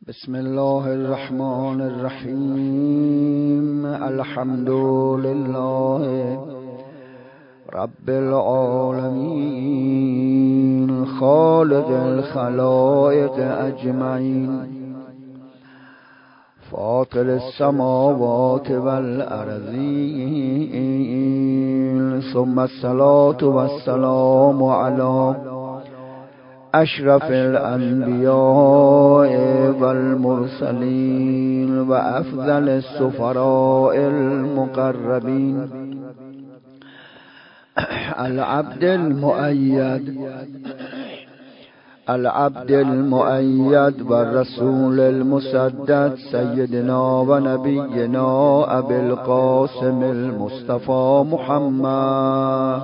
بسم الله الرحمن الرحیم. الحمد لله رب العالمین خالق الخلائق اجمعین فاطر السماوات والارضین ثم الصلاة والسلام علی اشرف الانبیاء والمرسلین و افضل السفراء المقربین العبد المؤید و الرسول المسدد سیدنا و نبینا ابی القاسم المصطفى محمد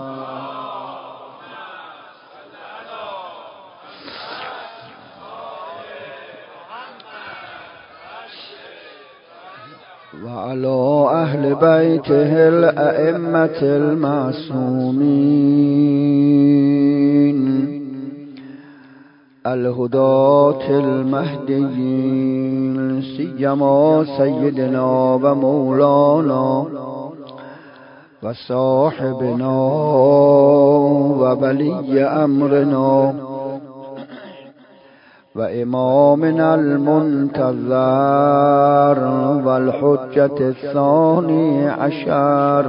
وعلى أهل بيته الأئمة المعصومين الهداة المهديين سيما سيدنا ومولانا وصاحبنا وولي أمرنا وإمامنا المنتظر والحجة الثاني عشر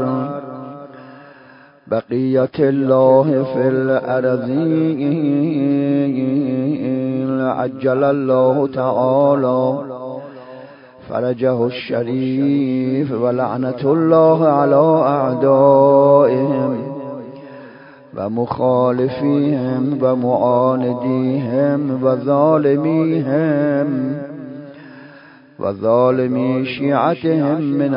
بقية الله في الأرضين عجل الله تعالى فرجه الشريف ولعنة الله على أعدائهم ومخالفيهم ومعانديهم وظالميهم وظالمي شيعتهم من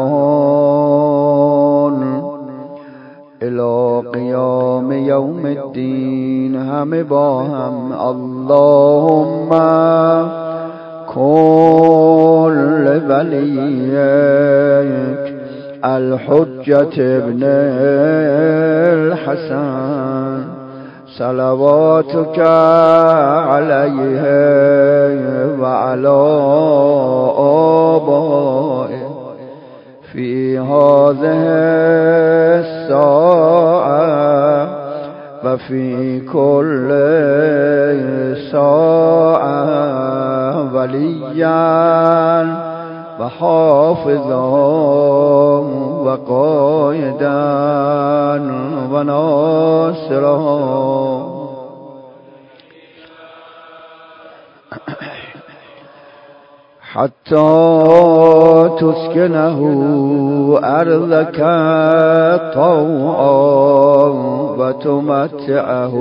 الآن إلى قيام يوم الدين هم باهم. اللهم كن لوليك الحجة ابن الحسن صلواتك عليه وعلى آبائه في هذه الساعة وفي كل ساعة وليا وحافظا وقائدا وناصرا حتى تسكنه أرضك طوعا وتمتعه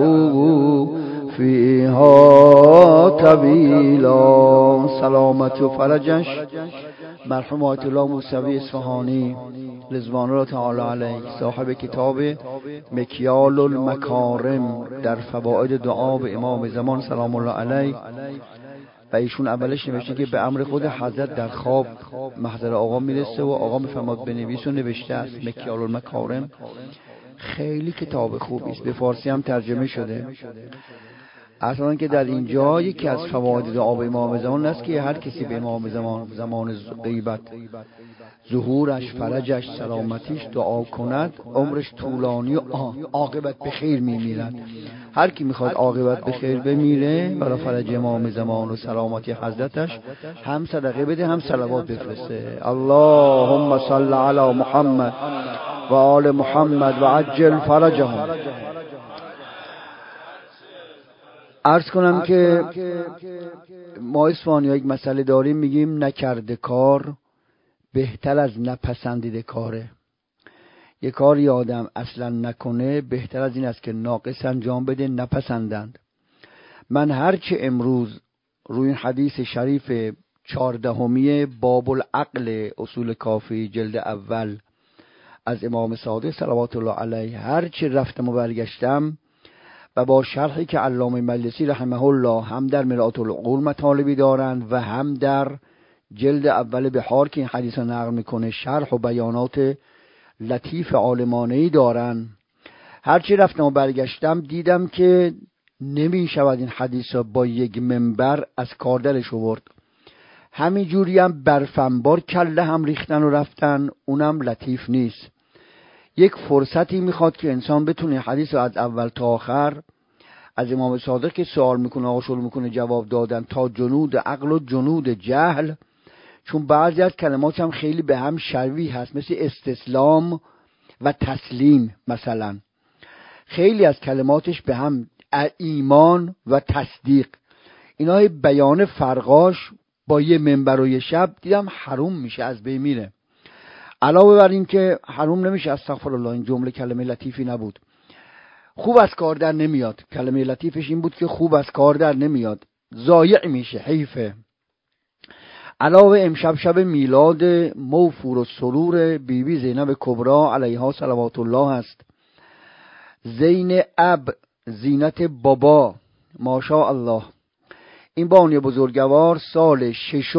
فيها طويلا. سلامت و فرجش مرحوم آیت الله موسوی اصفهانی رضوان الله تعالی علیه صاحب کتاب مکیال المکارم در فواید دعا به امام زمان سلام الله علیه، و ایشون اولش نوشته که به امر خود حضرت در خواب محضر آقا میرسه و آقا میفرماد بنویس و نوشته است. مکیال المکارم خیلی کتاب خوبی است، به فارسی هم ترجمه شده. اصلا که در اینجا یکی از فواید دعا به امام زمان است که هر کسی به امام زمان غیبت ظهورش، فرجش، سلامتیش دعا کند عمرش طولانی و عاقبت به خیر میمیرد. هر کی میخواد عاقبت به خیر بمیره برای فرج امام زمان و سلامتی حضرتش هم صدقه بده هم صلوات بفرسته. اللهم صل علی محمد و آل محمد و عجل فرجهم. عرض کنم که ما اصفهانی‌ها یک مسئله داریم، میگیم نکرده کار بهتر از نپسندیده کاره. یک کاری آدم اصلا نکنه بهتر از این است که ناقص انجام بده، نپسندند. من هرچه امروز روی این حدیث شریف 14 باب العقل اصول کافی جلد اول از امام صادق صلوات الله علیه هرچه رفتم و برگشتم و با شرحی که علامه مجلسی رحمه الله هم در مرآت العقول مطالبی دارند و هم در جلد اول بحار که این حدیث رو نقل میکنه شرح و بیانات لطیف عالمانه‌ای دارن. هرچی رفتم و برگشتم دیدم که نمی شود این حدیث را با یک منبر از کار درش آورد. همین جوری هم برفنبار کله هم ریختن و رفتن، اونم لطیف نیست. یک فرصتی میخواد که انسان بتونه حدیث رو از اول تا آخر از امام صادق که سوال میکنه آقا شروع میکنه جواب دادن تا جنود عقل و جنود جهل، چون بعضی از کلمات هم خیلی به هم شبیه هست، مثل استسلام و تسلیم مثلا. خیلی از کلماتش به هم، ایمان و تصدیق، اینا بیان فرقاش با یه منبر و یه شب دیدم حروم میشه، از بین میره. علاوه بر این که حروم نمیشه، استغفرالله، این جمله کلمه لطیفی نبود، خوب از کار در نمیاد. کلمه لطیفش این بود که خوب از کار در نمیاد، ضایع میشه، حیفه. علاوه امشب شب میلاد موفور و سرور بیبی زینب کبرا علیها صلوات الله است. زین اب، زینت بابا، ماشاءالله. این بانی بزرگوار سال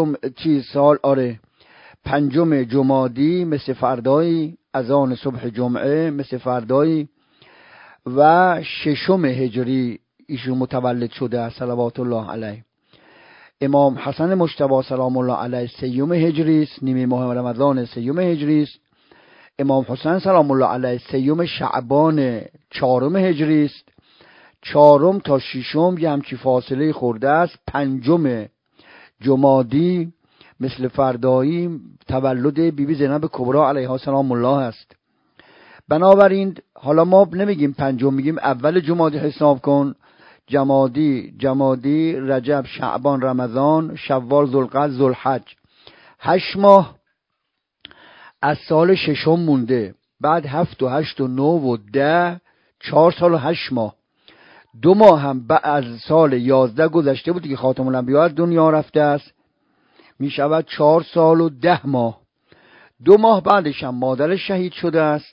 پنجم جمادی مثل فردایی، از آن صبح جمعه مثل فردایی، و 6 هجری ایشون متولد شده صلوات الله علیه. امام حسن مجتبی سلام الله علیه 3 هجری است، نیمه ماه رمضان 3 هجری است. امام حسین سلام الله علیه 3 شعبان 4 هجری است. 4 تا 6 یه همچی فاصله خورده است. 5 جمادی مثل فردایی تولد بیبی زینب کبرا علیها سلام الله است. بنابراین حالا ما نمیگیم 5، میگیم اول جمادی حساب کن. جمادی، رجب، شعبان، رمضان، شوال، ذوالقعده، ذوالحج. 8 ماه از سال 6 مونده. بعد 7 و 8 و 9 و 10، 4 سال و 8 ماه. 2 ماه هم از سال 11 گذشته بود که خاتم الانبیا از دنیا رفته است، می شود 4 سال و 10 ماه. 2 ماه بعدش هم مادرش شهید شده است،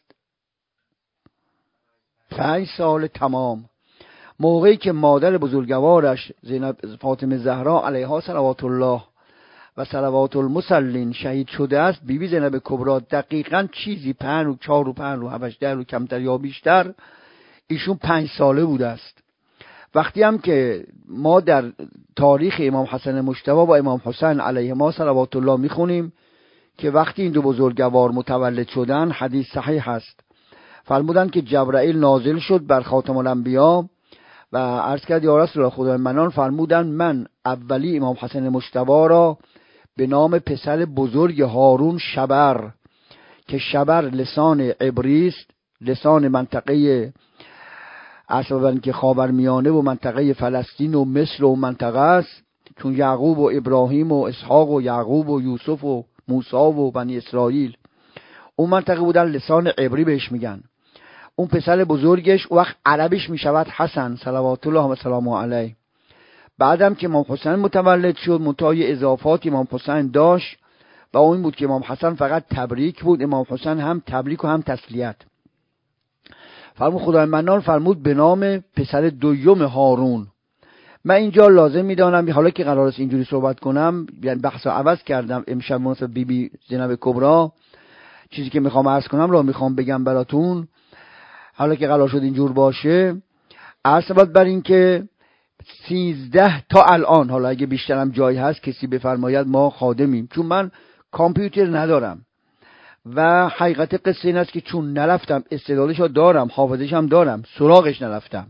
5 سال تمام. موقعی که مادر بزرگوارش زینب فاطمه زهرا علیها صلوات الله و صلوات المسلین شهید شده است، بیبی زینب کبرا دقیقاً چیزی 5 و 4 و 5 و 7 و کمتر یا بیشتر ایشون 5 ساله بوده است. وقتی هم که ما در تاریخ امام حسن مجتبی و امام حسین علیهما صلوات الله میخونیم که وقتی این دو بزرگوار متولد شدن، حدیث صحیح است، فرمودند که جبرائیل نازل شد بر خاتم الانبیا و عرض کرد یا رسول الله خدای منان، فرمودند من اولی امام حسن مجتبی را به نام پسر بزرگ هارون شبر، که شبر لسان عبری است، لسان منطقه اصلا که خاورمیانه و منطقه فلسطین و مصر و منطقه است، چون یعقوب و ابراهیم و اسحاق و یعقوب و یوسف و موسی و بنی اسرائیل اون منطقه بودن، لسان عبری بهش میگن. اون پسر بزرگش وقت عربیش میشود حسن صلوات الله و سلامه علیه. بعدم که امام حسین متولد شد، منتهای اضافات امام حسین داشت و اون بود که امام حسن فقط تبریک بود، امام حسین هم تبریک و هم تسلیت. فرمود خدای منان فرمود به نام پسر دوم هارون. من اینجا لازم میدانم، حالا که قرار است اینجوری صحبت کنم، یعنی بحثو عوض کردم امشب مناسب بیبی زینب کبرا، چیزی که میخوام عرض کنم رو میخوام بگم براتون، حالا که قرار شد اینجور باشه. عرض باید بر این که 13 تا الان، حالا اگه بیشترم جایی هست کسی بفرماید ما خادمیم، چون من کامپیوتر ندارم و حقیقت قصه این است که چون نرفتم، استعدادشو دارم، حافظش هم دارم، سراغش نرفتم،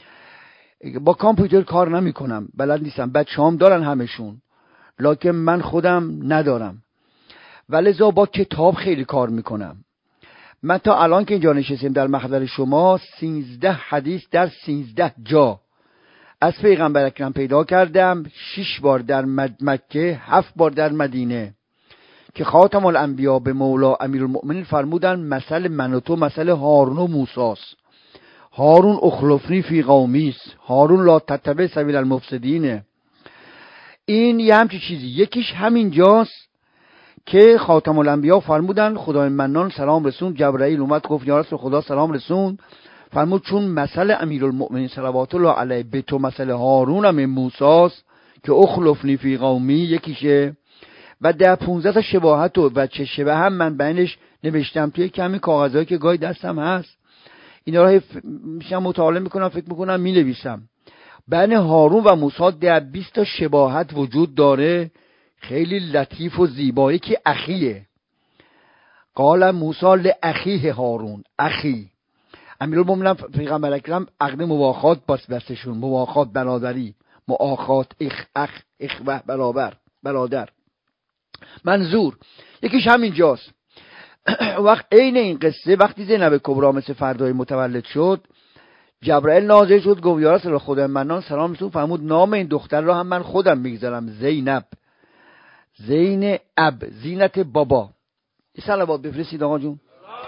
با کامپیوتر کار نمی کنم، بلد نیستم. بچه‌هام دارن همشون، لکن من خودم ندارم، ولذا با کتاب خیلی کار میکنم. من تا الان که اینجا نشستیم در محضر شما 13 حدیث در 13 جا از پیغمبر اکرم پیدا کردم. 6 بار در مکه، 7 بار در مدینه، که خاتم الانبیا به مولا امیرالمؤمنین فرمودن مثل من و تو مثل هارون و موسی است. هارون اخلفنی فی قومی است، هارون لا تتبع سبیل المفسدین. این یه همچی چیزی. یکیش همین جاست که خاتم الانبیا فرمودن خدای منان سلام رسون، جبرائیل اومد گفت یا رسول خدا سلام رسون، فرمود چون مثل امیرالمؤمنین صلوات الله علیه به تو مثل هارون هم موسی است که اخلفنی فی قومی یکیشه. و در 15 تا شباهت و چه شبه هم من بینش نوشتم توی کمی کاغذایی که گاهی دستم هست، اینا رو میشم مطالعه میکنم، فکر میکنم مینویسم. بین هارون و موسی در 20 تا شباهت وجود داره، خیلی لطیف و زیبایی که اخیه. قال موسی لاخیه هارون، اخی. امیرالمومنین پیغمبر اکرم عقد مواخات بسشون، مواخات برادری، مؤاخات اخوه برادر. منظور یکیش همینجاست. وقت عین این قصه وقتی زینب کبرا مثل فردای متولد شد، جبرائیل نازل شد گفت یا رسول خدا منان سلام رسول، فرمود نام این دختر را هم من خودم میگذارم، زینب، زین اب، زینت بابا. این صلوات بفرستید آقا جون.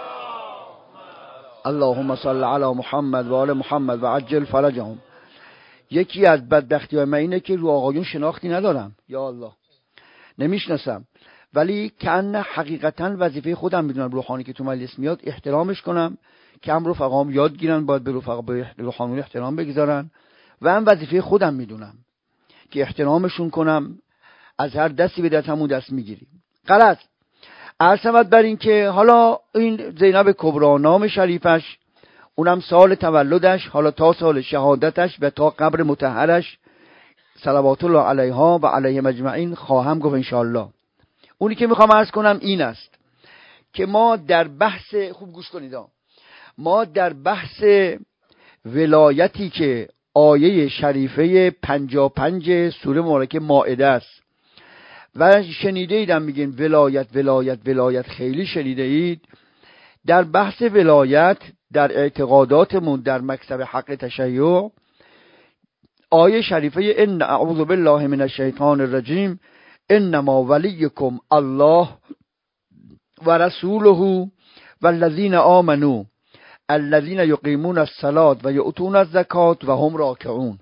اللهم صل علی محمد و آل محمد و عجل فرجهم. یکی از بدبختی‌های من اینه که رو آقایون شناختی ندارم، یا الله نمیشناسم، ولی کأن حقیقتا وظیفه خودم میدونم. روحانی که تو مجلس میاد احترامش کنم، کم رفقام یاد گیرن باید به روحانیون احترام بگذارن، و هم وظیفه خودم میدونم که احترامشون کنم. از هر دستی به دست همون دست میگیریم. غلط. عرضمت بر این که حالا این زینب کبرا نام شریفش، اونم سال تولدش، حالا تا سال شهادتش و تا قبر مطهرش صلوات الله علیها و علیهم اجمعین خواهم گفت انشاءالله. اونی که میخوام عرض کنم این است که ما در بحث، خوب گوش کنید، ما در بحث ولایتی که آیه شریفه 55 سوره مبارکه مائده است و شنیده ایدم میگین ولایت ولایت ولایت، خیلی شنیده اید. در بحث ولایت در اعتقاداتمون در مکتب حق تشیع، آیه شریفه ان اعوذ بالله من الشیطان الرجیم انما ولیکم الله و رسوله والذین آمنوا الذین یقیمون الصلاة و یؤتون الزکاة و هم راکعون.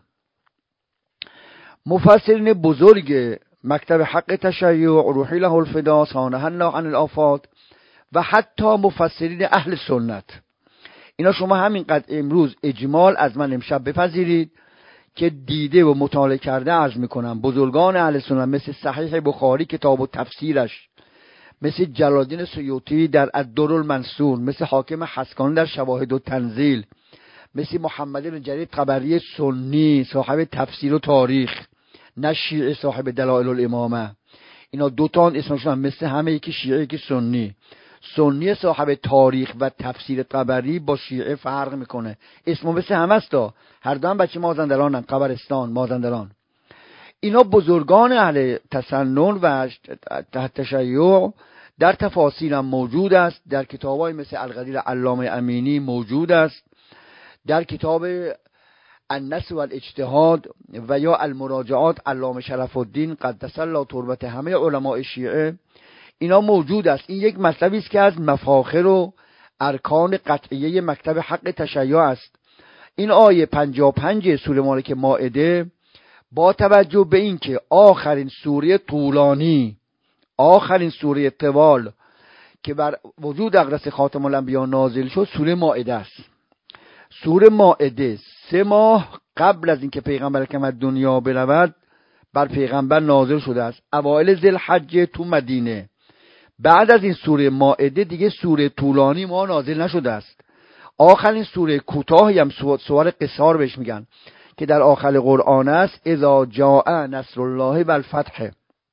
مفسرین بزرگ مکتب حق تشیع روحی له الفدا صانه الله عن الآفات و حتی مفسرین اهل سنت، اینا شما همینقدر امروز اجمال از من امشب بپذیرید که دیده و مطالعه کرده عرض میکنم. بزرگان اهل سنت مثل صحیح بخاری کتاب و تفسیرش، مثل جلالدین سیوطی در الدر المنصور، مثل حاکم حسکانی در شواهد و تنزیل، مثل محمد بن جریر طبری سنی صاحب تفسیر و تاریخ، نه شیعه صاحب دلائل الامامه، اینا دوتان اسمشون هم مثل همه، یکی شیعه یکی سنی. سنی صاحب تاریخ و تفسیر طبری با شیعه فرق میکنه، اسم مثل همه است، هر دو هم بچه مازندرانن، قبرستان مازندران. اینا بزرگان اهل تسنن و تشیع در تفاسیر هم موجود است، در کتابای مثل القدیر علامه امینی موجود است، در کتاب النص و الاجتهاد و یا المراجعات علامه شرف الدین قدس الله تربت همه علماء شیعه اینا موجود است. این یک مطلبی است که از مفاخر و ارکان قطعیه مکتب حق تشیع است. این آیه 55 سوره مبارکه مائده با توجه به این که آخرین سوره طولانی، آخرین سوره طوال که بر وجود اقدس خاتم الانبیا نازل شد سوره مائده است. سوره مائده 3 ماه قبل از اینکه پیغمبر اکرم دنیا برود بر پیغمبر نازل شده است، اوایل ذوالحجه تو مدینه. بعد از این سوره مائده دیگه سوره طولانی ما نازل نشده است. آخرین سوره کوتاهی هم سوره قصار بهش میگن که در آخر قرآن است، اذا جاء نصر الله والفتح.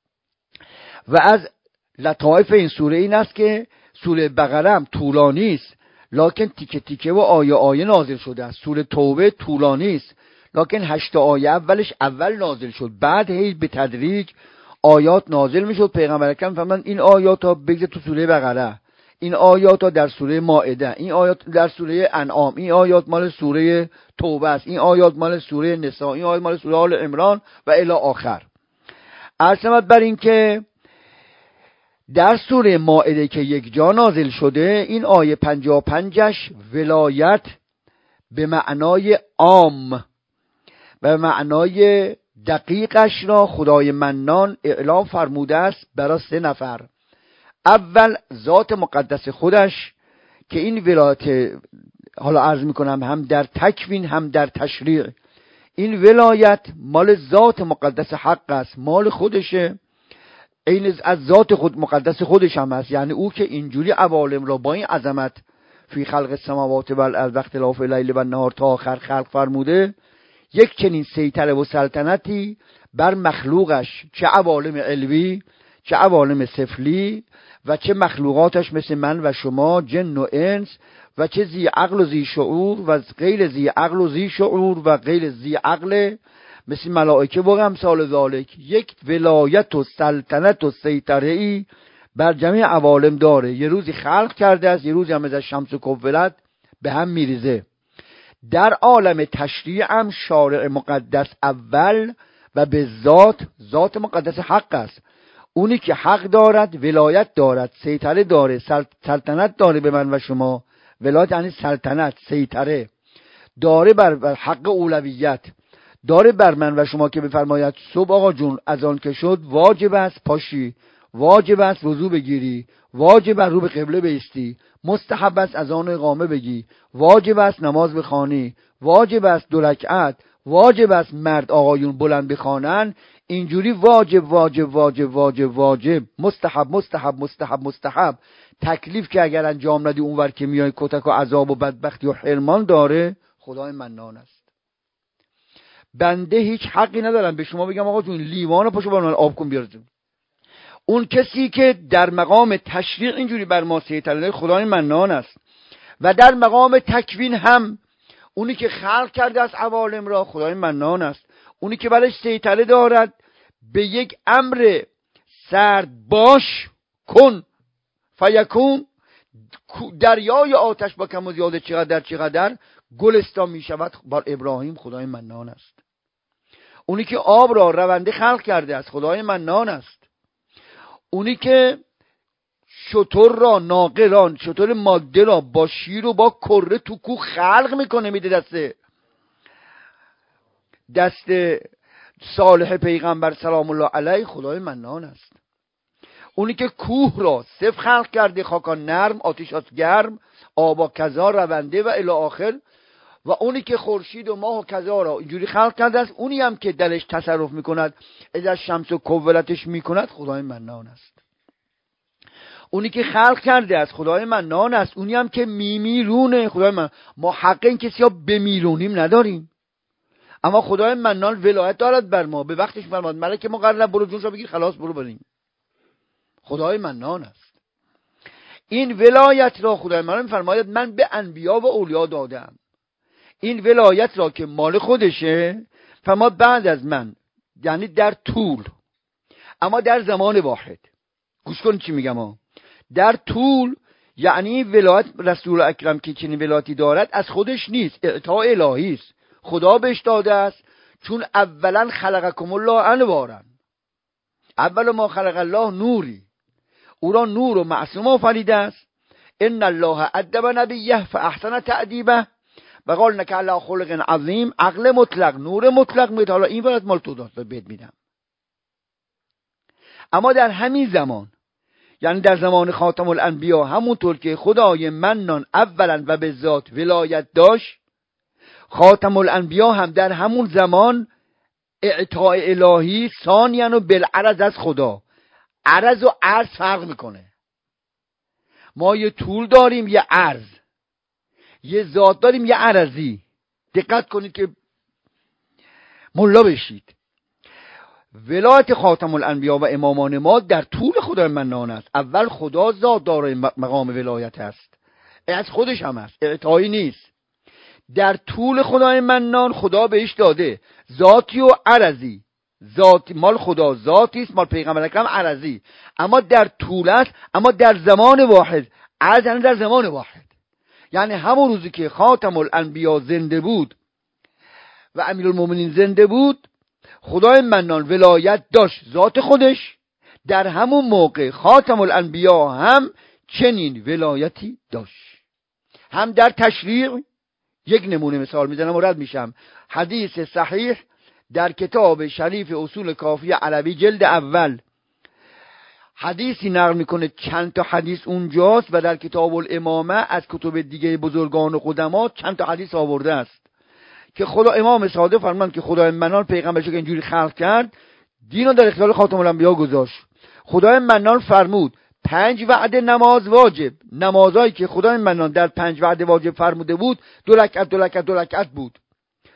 و از لطایف این سوره این است که سوره بقره هم طولانی است لکن تیکه تیکه و آیه آیه نازل شده است. سوره توبه طولانی است لکن 8 آیه اولش اول نازل شد، بعد هی به تدریج آیات نازل میشد. پیغمبر اکرم فرمودند این آیات ها بگذار تو سوره بقره، این آیات ها در سوره مائده، این آیات در سوره انعام، این آیات مال سوره توبه است، این آیات مال سوره نساء، این آیات مال سوره آل عمران و الی آخر. عرض بر این که در سوره مائده که یک جا نازل شده، این آیه 55ش ولایت به معنای عام و معنای دقیقش را خدای منان اعلام فرموده است برای 3 نفر. اول ذات مقدس خودش که این ولایت، حالا عرض میکنم هم در تکوین هم در تشریع، این ولایت مال ذات مقدس حق است، مال خودشه، این از ذات خود مقدس خودش هم است. یعنی او که اینجوری عوالم را با این عظمت فی خلق السماوات و الارض و اختلاف اللیل و النهار تا آخر خلق فرموده، یک چنین سیطره و سلطنتی بر مخلوقش، چه عوالم علوی چه عوالم سفلی و چه مخلوقاتش مثل من و شما جن و انس و چه ذی عقل و ذی شعور و غیر ذی عقل و ذی شعور و غیر ذی عقل مثل ملائکه و امثال ذالک. یک ولایت و سلطنت و سیطره‌ای بر جمیع عوالم داره. یه روزی خلق کرده است، یه روزی هم از شمس و کوولت به هم میریزه. در عالم تشریع هم شارع مقدس اول و به ذات مقدس حق است. اونی که حق دارد، ولایت دارد، سیطره داره، سلطنت داره به من و شما. ولایت یعنی سلطنت، سیطره داره بر حق اولویت داره بر من و شما که بفرماید صبح آقا جون از آن که شد واجب است پاشی، واجب است وضو بگیری، واجب است رو به قبله بایستی، مستحب است از آن اقامه بگی، واجب است نماز بخوانی، واجب است 2 رکعت، واجب است مرد آقایون بلند بخوانن. اینجوری واجب واجب واجب واجب واجب، مستحب مستحب مستحب مستحب. تکلیف که اگر انجام ندی اونور که میای کتک و عذاب و بدبختی و حرمان داره. خدای منان است. بنده هیچ حقی ندارم به شما بگم آقا جون لیوانو پاشو با من آب کن بیار. اون کسی که در مقام تشریع اینجوری بر ما سیطره داره خدای منان است. و در مقام تکوین هم اونی که خلق کرده از عوالم را خدای منان است. اونی که برش سیطره دارد به یک امر سرد باش کن فیکون، دریای آتش با کم و زیاده چقدر گلستان می شود بر ابراهیم. خدای منان است. اونی که آب را رونده خلق کرده است خدای منان است. اونی که شتر را، ناقه را، شتر ماده را با شیر و با کره تو کو خلق میکنه میده دست صالح پیغمبر سلام الله علیه. خدای منان است. اونی که کوه را صفر خلق کرده، خاکان نرم، آتشات گرم، آبا کذا رونده و الی آخر. و اونی که خورشید و ماه و کذا را اینجوری خلق کرده است. اونی هم که درش تصرف میکند، از شمس و کوولتش میکند خدای منان است. اونی که خلق کرده است خدای منان است. اونی هم که میمیرونه خدای منان. ما حق این کسی ها بمیرونیم نداریم، اما خدای منان ولایت دارد بر ما. به وقتش فرماد ملک ما قرار برو جونش رو بگیر خلاص برو بریم. خدای منان است. این ولایت را خدای منان فرماید من به انبیا و اولیا دادم. این ولایت را که مال خودشه فرماد بعد از من، یعنی در طول، اما در زمان واحد. گوش کن چی میگم ها. در طول یعنی ولایت رسول اکرم که چنین ولایتی دارد از خودش نیست، اعطاء الهی است. خدا بهش داده است. چون اولا خلقکم الله انوارا، اول ما خلق الله نوری، او را نور و معصوم آفریده است. ان الله ادب نبیه فاحسن تأدیبه و قال انک علی خلق عظیم. عقل مطلق، نور مطلق میاد. حالا این ولایت مال تو داد بهت میدم. اما در همین زمان، یعنی در زمان خاتم الانبیا، همونطور که خدای منان اولا و به ذات ولایت داشت، خاتم الانبیا هم در همون زمان اعطاء الهی ثانیاً و بالعرض از خدا. عرض و عرض فرق میکنه. ما یه طول داریم، یه عرض، یه ذات داریم، یه عرضی. دقت کنید که ملا بشید. ولایت خاتم الانبیا و امامان ما در طول خدای منان است. اول خدا ذات داره مقام ولایت است، از خودش هم است، اعطایی نیست. در طول خدای منان خدا بهش داده ذاتی و عرضی. ذات مال خدا ذاتی است، مال پیغمبر اکرم عرضی. اما در طول است، اما در زمان واحد. عرض یعنی در زمان واحد، یعنی همون روزی که خاتم الانبیا زنده بود و امیرالمومنین زنده بود، خدای منان ولایت داشت ذات خودش. در همون موقع خاتم الانبیا هم چنین ولایتی داشت، هم در تشریع. یک نمونه مثال میزنم و رد میشم. حدیث صحیح در کتاب شریف اصول کافی عربی جلد اول حدیثی نقل میکنه. چند تا حدیث اونجاست و در کتاب الامامه از کتب دیگه بزرگان و قدما چند تا حدیث آورده است که خدا امام صادق فرمان که خدای منان پیغمبرش که اینجوری خلق کرد، دینو در اختیار خاتم الانبیا گذاشت. خدای منان فرمود 5 وعده نماز واجب، نمازایی که خدای منان در 5 وعده واجب فرموده بود 2 رکعت 2 رکعت 2 رکعت بود.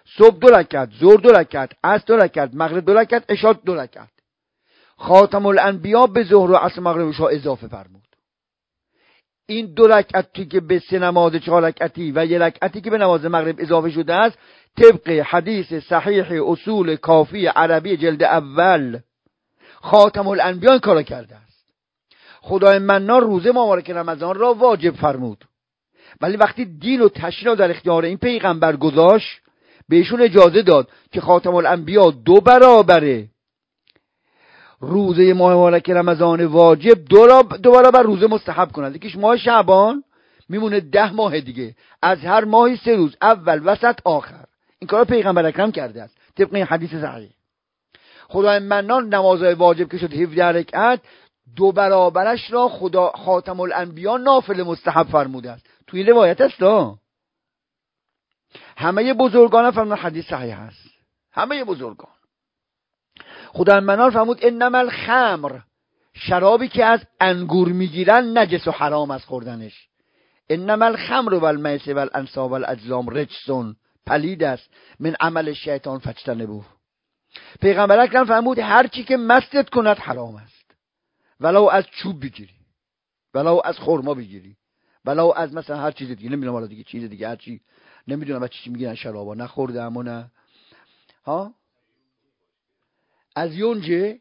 صبح 2 رکعت، ظهر 2 رکعت، عصر 2 رکعت، مغرب 2 رکعت، عشاء 2 رکعت. خاتم الانبیا به ظهر و عصر مغرب و عشاء اضافه فرمود. این 2 رکعتی که به 3 نماز 4 رکعتی و 1 رکعتی که به نماز مغرب اضافه شده است، طبق حدیث صحیح اصول کافی عربی جلد اول خاتم الانبیا این کارا کرده است. خدای منان روزه مبارک رمضان را واجب فرمود، ولی وقتی دین و تشریع را در اختیار این پیغمبر گذاشت، بهشون اجازه داد که خاتم الانبیا 2 برابره روزه ماه مبارک رمضان واجب 2 برابر روزه مستحب کنند. یکیش ماه شعبان میمونه 10 ماه دیگه، از هر ماهی 3 روز، اول، وسط، آخر. این کارا پیغمبر اکرم کرده است طبق این حدیث صحیح. خدای منان نمازهای واجب که شد 17 رکعت، 2 برابرش را خدا خاتم الانبیا نافل مستحب فرموده است. توی روایت است همه بزرگان فرمودن، حدیث صحیح است. همه بزرگان خدای منان فرمود انما الخمر، شرابی که از انگور میگیرن نجس و حرام است خوردنش. انما الخمر والمیسر والانصاب والازلام رجس، پلید است، من عمل شیطان فاجتنبوه. پیغمبر اکرم فرمود هر چی که مستت کند حرام است، ولو از چوب بگیری، ولو از خرما بگیری، ولو از مثلا هر چیز دیگه، نمیدونم حالا دیگه چیز دیگه هر چی، نمیدونم بچه چی میگیرن شرابا، نخوردم و نه ها، از یونجه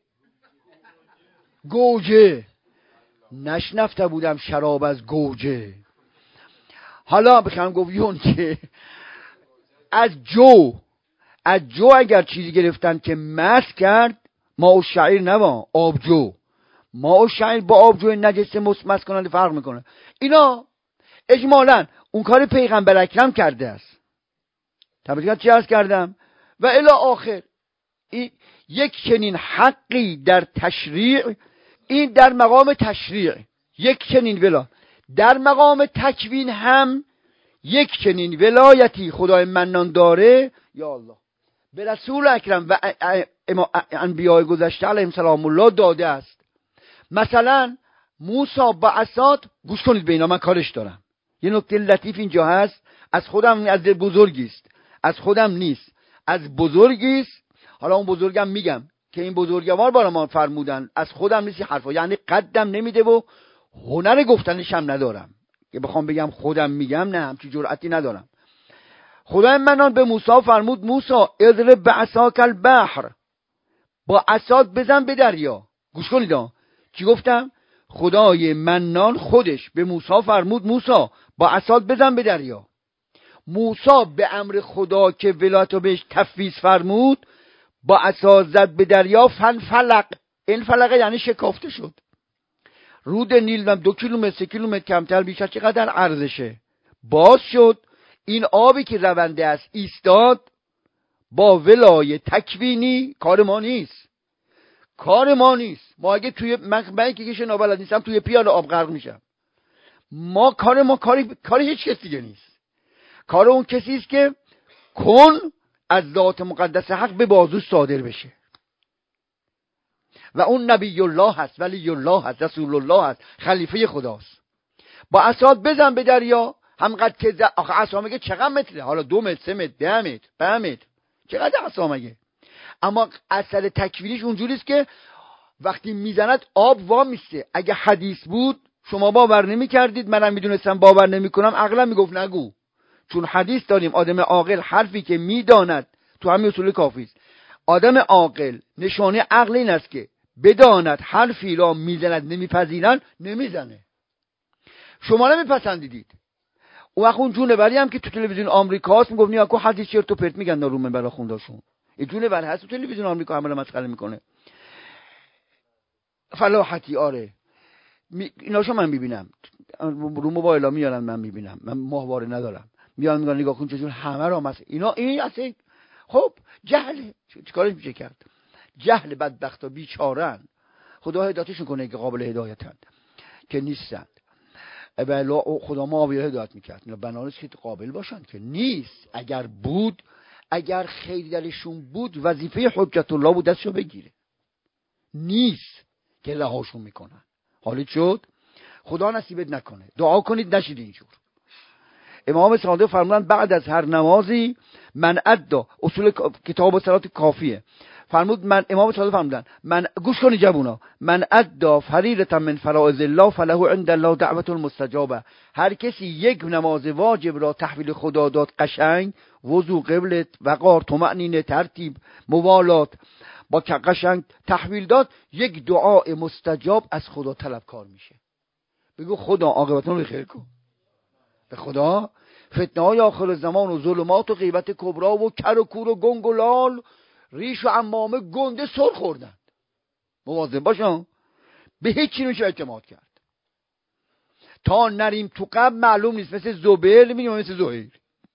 گوجه نشنفته بودم شراب از گوجه، حالا بخوام گفت یونجه از جو اگر چیزی گرفتن که مست کرد، ما و شعیر نوا آبجو، ما و شعیر با آبجو نجس مست کنند فرق میکنه. اینا اجمالا اون کار پیغمبر اکرم کرده است. تبریکات چی عرض کردم و الی آخر. یک چنین حقی در تشریع، این در مقام تشریع یک چنین ولا، در مقام تکوین هم یک چنین ولایتی خدای منان داره، یا الله، به رسول اکرم و انبیاء گذشته علیهم سلام الله داده است. مثلا موسی با عصات، گوش کنید به اینا، من کارش دارم. یه نکته لطیف اینجا هست، از خودم، از بزرگی است، از خودم نیست، از بزرگی است. حالا اون بزرگم میگم که این بزرگوار برای ما فرمودن، از خودم نیست حرفا، یعنی قدم نمیده و هنر گفتنش هم ندارم که بخوام بگم خودم میگم، نه همچین جرأتی ندارم. خدای منان به موسی فرمود موسی اضرب بعصاک البحر، با عصات بزن به دریا. گوش کنید چی گفتم؟ خدای منان خودش به موسی فرمود موسی با عصات بزن به دریا. موسی به امر خدا که ولایت رو بهش تفویض فرمود، با عصا زد به دریا، فلق، این فلقه یعنی شکافته شد. رود نیل 2 کیلومتر 3 کیلومتر کمتر بیشتر چقدر عرضشه، باز شد. این آبی که رونده است ایستاد. با ولای تکوینی کار ما نیست، کار ما نیست. ما اگه توی من که نابلد نیستم توی پیاله آب غرق میشم. کاری هیچ کسی دیگه نیست. کار اون کسی است که کن از ذات مقدس حق به بازو صادر بشه، و اون نبی الله هست، ولی الله هست، رسول الله هست، خلیفه خداست. با عصات بزن به دریا، همقدر که آخه عصا مگه چقدر متره؟ حالا 2 متر 3 متر 10 متر 5 متر چقدر عصا مگه؟ اما اصل تکوینیش اونجوریست که وقتی میزند آب وا میسته. اگه حدیث بود شما باور نمیکردید، منم میدونستم باور نمیکنم، عقلم میگفت نگو. چون حدیث داریم آدم عاقل حرفی که میداند، تو همین اصول کافی است. آدم عاقل نشانه عقل این است که بداند حرفی را میزند نمیپذیرن، نمیزنه. شما نمیپسندیدید. اون وقت اون جونوری هم که تو تلویزیون آمریکاست میگفت نیا کو حدیث چرت و پرت میگن رو منبر خونداشون. این جونور هست تو تلویزیون آمریکا عمل مسخره میکنه. فلاحتی آره. ایناشو من میبینم رو موبایل ها میارن، من میبینم، من ماهواره ندارم، میان میگن نگاه کن چجور همه را مثلا اینا، این اصلا خب جهل، چیکارش میشه کرد؟ جهل بدبختا بیچارن، خدا هدایتشون کنه که قابل هدایتن که نیستن. بلا خدا ما آبی هدایت میکرد، اینا بنارس که قابل باشن که نیست. اگر بود، اگر خیلی درشون بود، وظیفه حجت الله بود دستشو بگیره، نیست که رهاشون میکنن. حالی شد خدا نصیبت نکنه، دعا کنید نشید اینجور. امام صادق فرمودن بعد از هر نمازی من ادا، اصول کتاب صلات کافیه، فرمود امام صادق فرمودن گوش کنی جوونا، من ادا فریضه من فرائض الله فله عند الله دعوة المستجابه. هر کسی یک نماز واجب را تحویل خدا داد، قشنگ وضو، قبلت، وقار، طمأنینه، ترتیب، موالات با قشنگ تحویل داد، یک دعای مستجاب از خدا طلبکار میشه. بگو خدا عاقبتون رو خیر کن. به خدا فتنه های آخر زمان و ظلمات و غیبت کبرا و کر و کور و گنگ و لال، ریش و عمامه گنده سر خوردند. مواظب باشم، به هیچ چی نمیشه اعتماد کرد. تا نریم تو قبل معلوم نیست، مثل زبیر میگم مثل زهیر.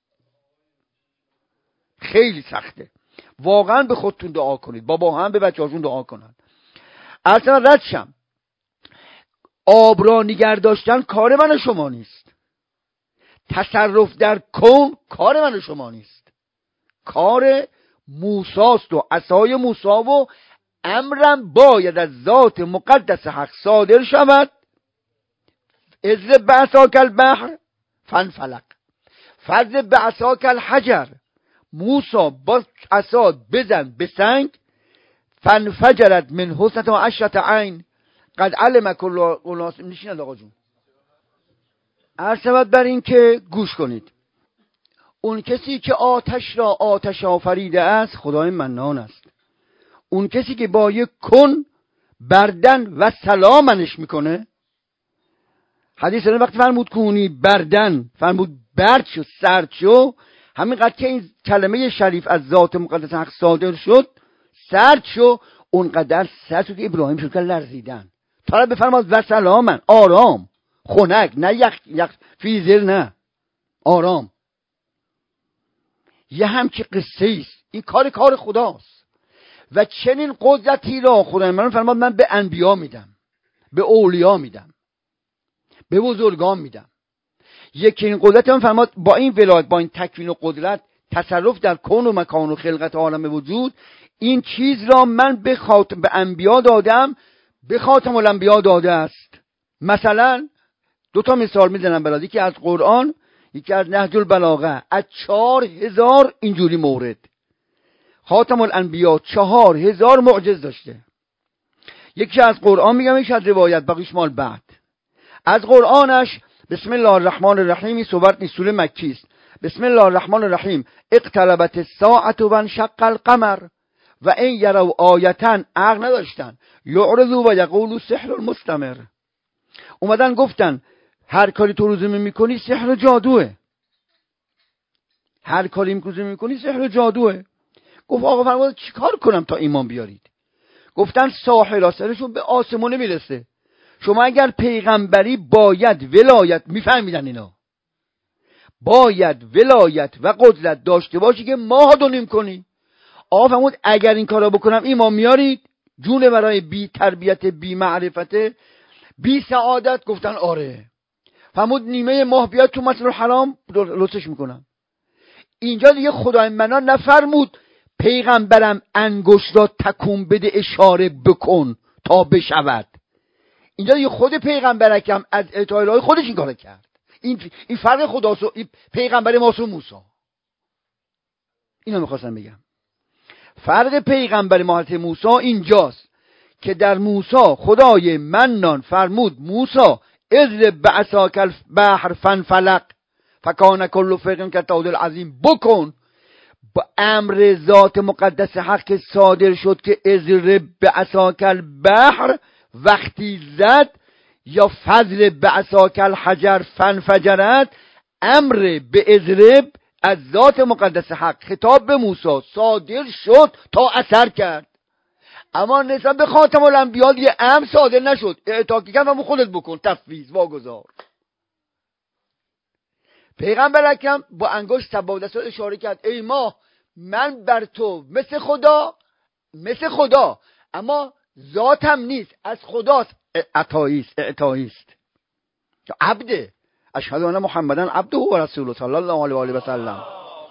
خیلی سخته. واقعا به خودتون دعا کنید، بابا هم به بچه‌هاشون دعا کنن. اصلا رد شم، آب را نگه داشتن کار من و شما نیست. تصرف در کون کار من و شما نیست. کار موساست و عصای موسا و امرم باید از ذات مقدس حق صادر شود. اضرب بعصاک البحر فانفلق، فاضرب بعصاک الحجر، موسا با عصا بزن به سنگ، فانفجرت من 12 عین قد علم کل اناس. نشینند آقا جون. عرض بر این که گوش کنید، اون کسی که آتش را آتش آفریده است خدای منان است. اون کسی که با یک کن بردن و سلامنش میکنه، حدیث وقتی فرمود کونی بردن، فرمود برد شد، سرد شد، همینقدر که این کلمه شریف از ذات مقدس حق صادر شد سرد شد، اونقدر سرد شد که ابراهیم شد که لرزیدن. تا بفرماد و سلامن، آرام، خنک، نه یخ فیزر، نه آرام. یه همچی قصه ایست. این کار خداست و چنین قدرتی را خدای من فرماد من به انبیا میدم، به اولیا میدم، به بزرگان میدم. یکی این قدرت من فرماد با این ولایت، با این تکوین و قدرت، تصرف در کون و مکان و خلقت عالم وجود، این چیز را من به انبیا دادم، به خاتم الانبیا داده است. مثلا 2 مثال میزنم برات، یکی از قرآن، یکی از نهج البلاغه، از 4000 اینجوری مورد. خاتم الانبیا 4000 معجز داشته. یکی از قرآن میگم، یکی از روایت، بقیش مال بعد. از قرآنش بسم الله الرحمن الرحیم، این صورت نیست، سوره مکی است. بسم الله الرحمن الرحیم، اقتربت الساعة و انشق القمر و این یروا آیتن، عقل نداشتن، یعرضوا و یقولوا سحر مستمر. اومدن گفتن هر کاری تو روزه میکنی سحر و جادوه، هر کاری میکنی سحر و جادوه. گفت آقا فرمود چیکار کنم تا ایمان بیارید؟ گفتن ساحرا سرشون به آسمون میرسه، شما اگر پیغمبری باید ولایت، میفهمیدن اینا، باید ولایت و قدرت داشته باشی که ماه دونیم کنی. آقا فرمود اگر این کارا بکنم ایمان میارید؟ جون برای بی تربیت، بی معرفت، بی سعادت. گفتن آره. فرمود نیمه ماه بیاد تو مسجد الحرام، لطفش میکنم. اینجا دیگه خدای منان نفرمود پیغمبرم انگشت را تکون بده، اشاره بکن تا بشود. اینجا دیگه خود پیغمبر اکرم از اطاعت خودش این کارو کرد. این فرق خداست و پیغمبر ماست و موسی. اینو میخواستم بگم. فرق پیغمبر ما حضرت موسی اینجاست که در موسی خدای منان فرمود موسی اضرب بعصاک البحر فانفلق فکان کل فرق کالطود العظیم، بکن. با امر ذات مقدس حق صادر شد که اضرب بعصاک البحر، وقتی زد، یا فضل بعصاک الحجر فانفجرت، امر به اضرب از ذات مقدس حق خطاب به موسی صادر شد تا اثر کرد. اما نسبت به خاتم الانبیا یه امر صادر نشد، اعطا که کردم خودت بکن، تفویض، واگذار. پیغمبر اکرم با انگشت سبابه دست اشاره کرد ای ماه من بر تو مثل خدا اما ذاتم نیست، از خداست، اعطاییست. عبده، اشهد ان محمدن عبده و رسوله صلی الله علیه و آله و سلم.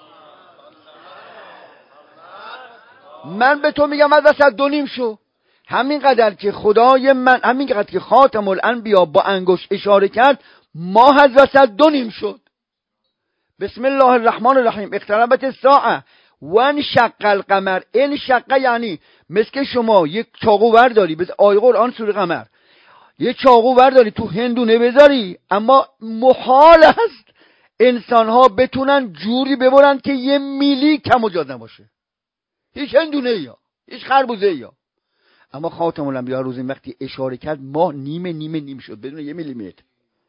من به تو میگم از وسط دونیم شو. همینقدر که خدای من، همینقدر که خاتم الانبیا با انگشت اشاره کرد، ماه از وسط دونیم شد. بسم الله الرحمن الرحیم اقتربت الساعه و انشق القمر. انشق یعنی مثل که شما یک چاقو برداری به آیه قرآن سوره قمر، یک چاقو برداری تو هندونه بذاری، اما محال است انسان ها بتونن جوری ببرن که 1 میلی کم و زیاد نباشه. هیچ هندونه یا هیچ خربوزه یا. اما خاتم الانبیا روز این وقتی اشاره کرد ماه نیم شد بدون 1 میلیمتر.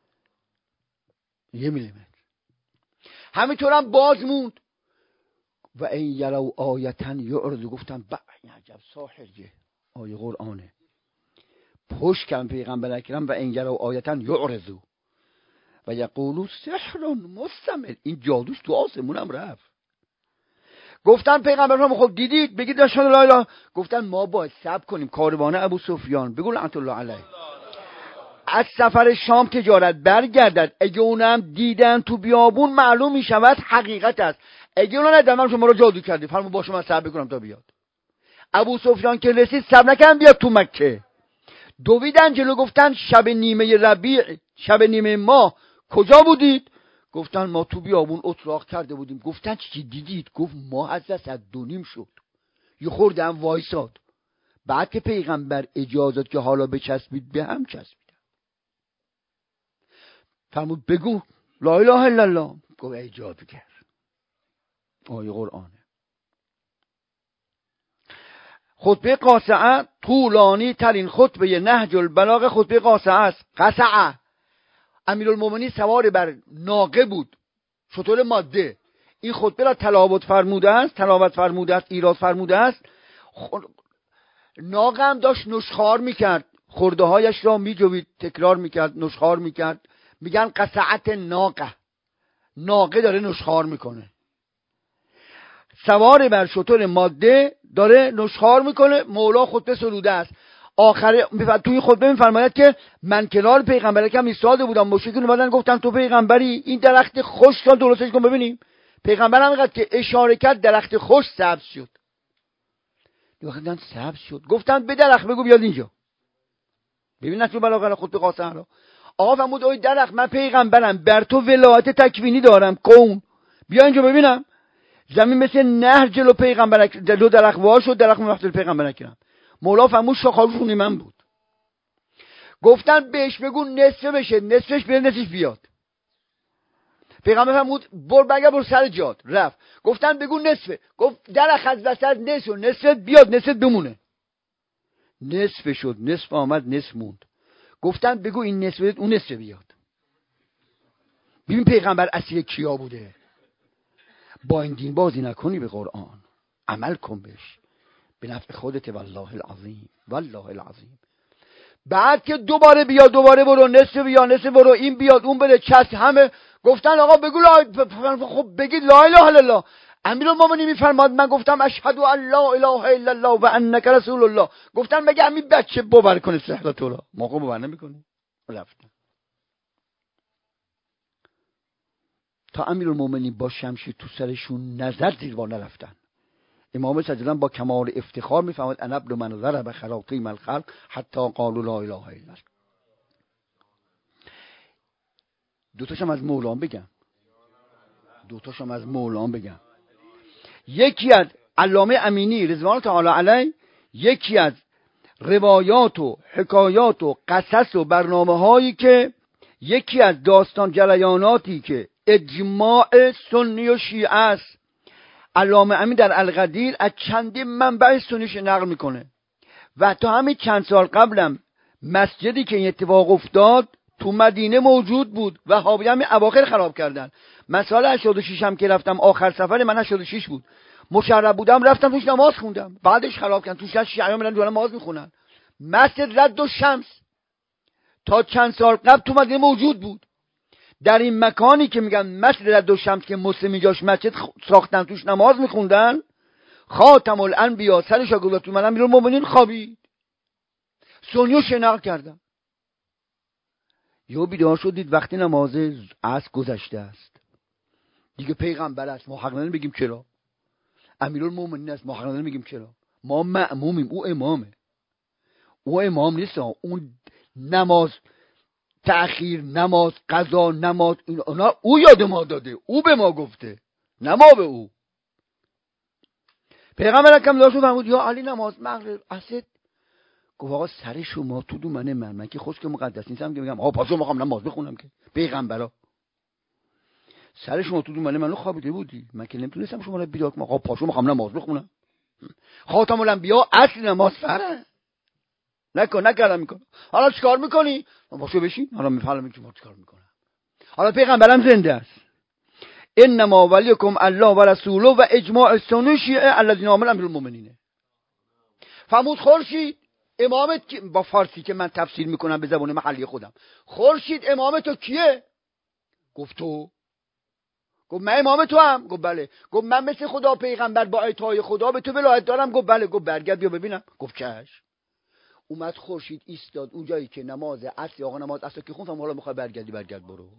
1 میلیمتر. همینطور هم باز موند. و این یرو آیتن یعرض. گفتن این عجب ساحریه. آیه قرآنه. پشت کردن پیغمبر اکرم و این یرو آیتن یعرض و یقولو سحر مستمر. این جادوش تو آسمون هم رفت. گفتن پیغمبر خب دیدید بگید اشهد لا اله. گفتن ما باید صبر کنیم. کاروان ابو سفیان بگو لعنت الله علیه از سفر شام تجارت برگردد. اگه اونم دیدن تو بیابون معلوم می شود حقیقت است. اگه اونا ندیدن شما رو جادو کردی فرمون باشه من صبر بکنم تا بیاد. ابو سفیان که رسید صبر نکردن بیاد تو مکه. دویدن جلو گفتن شب نیمه ربیع شب نیمه ماه کجا بودید؟ گفتن ما تو بیابون اتراق کرده بودیم. گفتن چی دیدید؟ گفت ما از دست 2.5 شد. یه خورده هم وایساد. بعد که پیغمبر اجازت که حالا بچسبید به هم چسبیدن. فرمود بگو لا اله الا الله. گفت اجازه کرد. آیه قرآنه. خطبه قاصعه طولانی ترین خطبه نهج البلاغه خطبه قاصعه است. قاصعه امیرالمومنین سوار بر ناقه بود، شتر ماده. این خطبه را تلاوت فرموده است، ایراد فرموده است. ناقه هم داشت نشخوار میکرد، خرده هایش را میجوید، تکرار میکرد، نشخوار میکرد. میگن قصعت ناقه داره نشخوار میکنه. سوار بر شتر ماده داره نشخوار میکنه. مولا خطبه سروده است. توی خطبه میفرماید که من کنار پیغمبر اکرم ایستاده بودم. مشرکین اومدن گفتن تو پیغمبری، این درخت خشک را درستش کن ببینیم. پیغمبر هم اینقدر که اشاره کرد درخت خشک سبز شد. دیدن سبز شد. گفتن به درخت بگو بیاد اینجا. ببین نتو بلاغه خطبه قاصعه را. آقا فرمود اوی درخت من پیغمبرم، بر تو ولایت تکوینی دارم، کون بیا اینجا ببینم. زمین مثل نهر جلو پیغمبر جلو درخت وا شد. درخت وقتی پیغمبر اکرم مولا فرمود شاخه‌هاشون من بود. گفتن بهش بگو نصفه بشه، نصفش بره نصفش بیاد. پیغمبر فرمود برو سر جات. رفت. گفتن بگو نصفه. گفت درخت از وسط نصف بیاد، نصف بمونه. نصف شد، نصف آمد، نصف موند. گفتن بگو این نصف اون نصف بیاد. ببین پیغمبر اصیل کیا بوده. با این دین بازی نکنی، به قرآن عمل کن بهش به نفع خودت. والله العظیم. بعد که دوباره برو، نصف بیا، نصف برو، این بیاد اون بده، چسب همه. گفتن آقا بگو خب بگید لا اله الا الله. امیرالمومنین میفرماد من گفتم اشهد ان لا اله الا الله و انک رسول الله. گفتن مگه همین بچه باور کنه سحر تو را؟ ما خب باور نمیکنیم. رفتن تا امیرالمومنین با شمشیر تو سرشون نظر زیر بار نرفتن. امام صدرم با کمال افتخار میفهمد انا ابن من ضرب خراطیم الخلق حتی قالوا لا اله الا الله. دوتاشم از مولان بگم. یکی از علامه امینی رضوان تعالی علیه، یکی از روایات و حکایات و قصص و برنامه هایی که یکی از داستان جریاناتی که اجماع سنی و شیعه است، علامه امین در القدیر از چندین منبع سنیش نقل میکنه. و تا همین چند سال قبلم مسجدی که این اتفاق افتاد تو مدینه موجود بود و وهابی هم اواخر خراب کردن. مثلا 86 هم که رفتم، آخر سفر من 86 بود، مشرب بودم، رفتم توش نماز خوندم، بعدش خراب کردن. توش شیعه میرن دور نماز میخونن. مسجد رد و شمس تا چند سال قبل تو مدینه موجود بود. در این مکانی که میگن مسجد رد و شمس که مسلمی جاش مسجد ساختن توش نماز میخوندن، خاتم الانبیا سرش گذاشت تو منم امیرالمومنین خوابید. سنیو شناق کردن. یهو بیدار شدید وقتی نماز عصر گذشته است. دیگه پیغمبر است، ما حق نداریم بگیم چرا. امیرالمومنین است، ما حق نداریم بگیم چرا. ما مأمومیم، او امامه. او امام نیست، اون نماز تأخیر نماز، قضا نماز، اونا او یاد ما داده، او به ما گفته، نه ما به او. پیغمبر اکرم داشت فرمود یا علی نماز مغرب عصر. گفت آقا سر شما تو دومنه من که خشک مقدس نیستم که میگم آقا پاشو میخوام نماز بخونم که پیغمبرا. سر شما تو دومنه منو خوابیده بودی، من که نمیتونستم شما رو بیدار کنم آقا پاشو میخوام نماز بخونم. خاتم الانبیا اصل نماز فره. نکردم میکنم. حالا چیکار میکنی؟ پاشو بشین. حالا میفهمم که ما چیکار میکنم. حالا پیغمبرم زنده است. انما ولیکم الله و رسوله و اجماع سنی شیعه الذین آمنوا بالمؤمنین. فرمود خورشید امامت با فارسی که من تفسیر میکنم به زبان محلی خودم، خورشید امام تو کیه؟ گفت تو. گفت من امام تو هم؟ گفت بله. گفت من مثل خدا پیغمبر با ایتای خدا به تو ولایت دارم؟ گفت بله. گفت برگرد بیا ببینم. گفت چش. اومد خورشید ایستاد اون جایی که نماز عصر آقا نماز عصر که خوندم، حالا میخوای برگردی برگرد برو.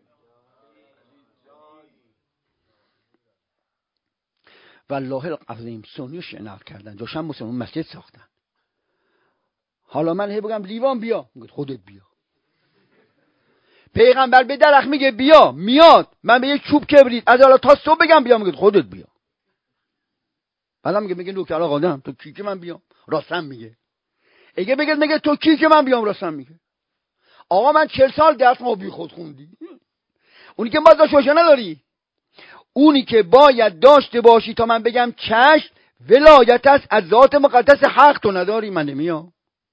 والله العظیم سنی شناخت کردن جاشم مسلمان مسجد ساختن. حالا من هی بگم لیوان بیا، میگه خودت بیا. پیغمبر به درخت میگه بیا، میاد. من به یه چوب کبریت از حالا تا صبح بگم بیا، میگه خودت بیا. بعدم میگه نوکر آقا دم تو کی که من بیام؟ راستم میگه. اگه میگه تو کی که من بیام؟ راستم میگه. آقا من 40 سال درس ما بی خود خوندی. اونی که باز داشته نداری، اونی که باید داشته باشی تا من بگم چشم ولایت است از ذات مقدس حق، تو نداری من نمیام.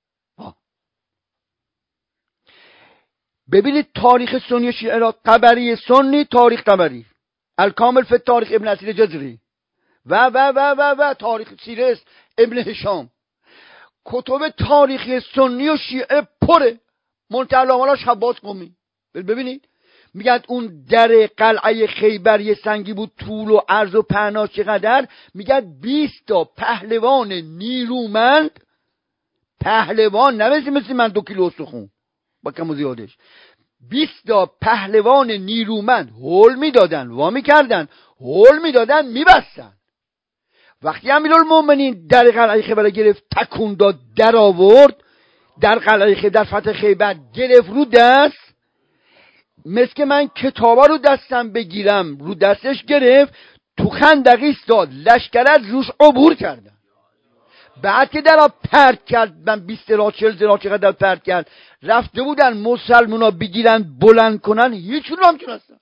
ببینید تاریخ سنی شیعه را، طبری سنی، تاریخ طبری، الکامل فی تاریخ ابن اسیر جزری و تاریخ سیره ابن هشام، کتب تاریخی سنی و شیعه پره. منتهی الامالاش حباس قمی. ببینید میگن اون در قلعه خیبر یه سنگی بود، طول و عرض و پهناش چقدر؟ میگن 20 تا پهلوان نیرومند، پهلوان نه مثل من 2 کیلو استخون با کم و زیادش، 20 تا پهلوان نیرومند هول میدادن، وا میکردن، هول میدادن، میبستن. وقتی امیرالمومنین در قلعه خیبر گرفت تکون داد، در آورد در قلعه خیبر، در فتح خیبر گرفت رو دست، مثل که من کتابا رو دستم بگیرم، رو دستش گرفت، تو خندق ایستاد، لشکر از روش عبور کردن. بعد که در پرت کرد، من 20 ذراع 40 ذراع چقدر پرت کرد، رفته بودن مسلمونا بگیرن بلند کنن، هیچ رو هم تونستن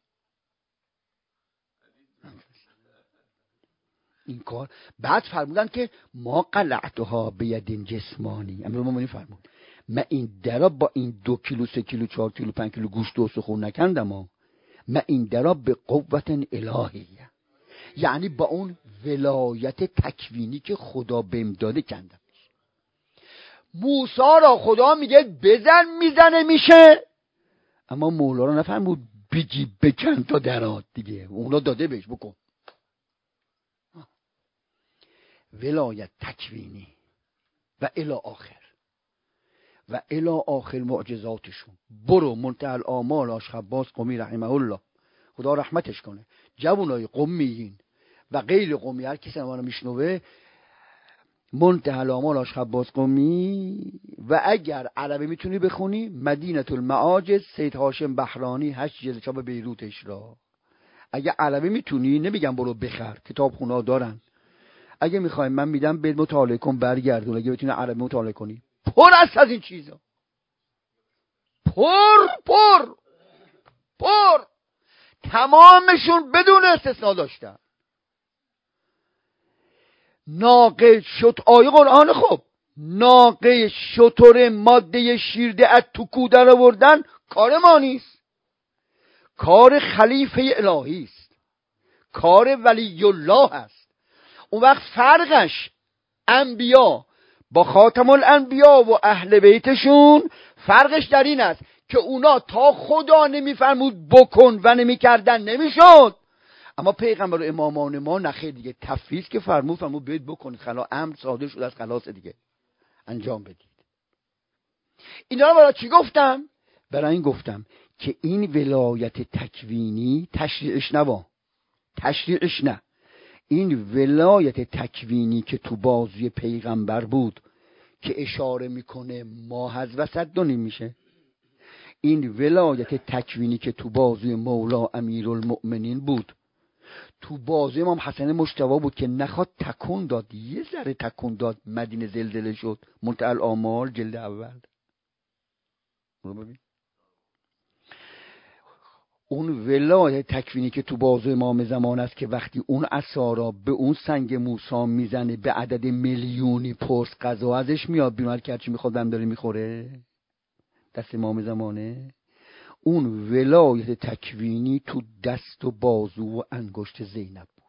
این کار. بعد فرمودن که ما قلعتها بیدین جسمانی. امیرالمومنین فرمود من این درا با این 2 کیلو 3 کیلو 4 کیلو 5 کیلو گوشت و استخون نکندم، من این درا به قوت الهیه، یعنی با اون ولایت تکوینی که خدا بهم داده کندم. موسی را خدا میگه بزن، میزنه میشه، اما مولا را نفرمود بگی بکن تا درات دیگه، اونا داده بهش بکن. ولایت تکوینی و الی آخر و الی آخر معجزاتشون. برو منتهی الآمال آشخباس قمی رحمه الله، خدا رحمتش کنه، جوانای قمیین و غیر قمی، هر کسی ما رو میشنوه، منتهی الآمال آشخباس قمی. و اگر عربی میتونی بخونی، مدینه المعاجز سید هاشم بحرانی 8 جلد چاپ بیروتش را. اگه عربی میتونی، نمیگم برو بخر، کتاب خونا دارن، اگه میخوای من میدم به مطالعه کن برگردون، اگه بتونی عربی مطالعه کنی. پر است از این چیزا، پر تمامشون بدون استثناء داشتن. ناقه شط آیه قرآن، خب ناقه شطور ماده شیرده از تو کودر آوردن کار ما نیست، کار خلیفه الهی است، کار ولی الله است. اون وقت فرقش انبیا با خاتم الانبیا و اهل بیتشون، فرقش در این است که اونا تا خدا نمیفرمود بکن و نمیکردن نمیشد، اما پیغمبر و امامان ما نخیر دیگه، تفویض که فرمود برید بکنید، خلا امر صادر شد از خلاص دیگه، انجام بدید. اینا رو برای چی گفتم؟ برای این گفتم که این ولایت تکوینی تشریعش نه، این ولایت تکوینی که تو بازوی پیغمبر بود که اشاره میکنه ما از وسط دونیم میشه، این ولایت تکوینی که تو بازوی مولا امیرالمؤمنین بود، تو بازوی امام حسن مجتبی بود که نخواد تکون داد، یه ذره تکون داد مدینه زلزله شد. منتهی الآمال جلد اول رو ببین. اون ولایت تکوینی که تو بازوی امام زمان است که وقتی اون عصا را به اون سنگ موسی میزنه به عدد میلیونی پرس غذا ازش میاد بیرون، که هرچی میخواد بهم داره میخوره، دست امام زمانه. اون ولایت تکوینی تو دست و بازو و انگشت زینب بود.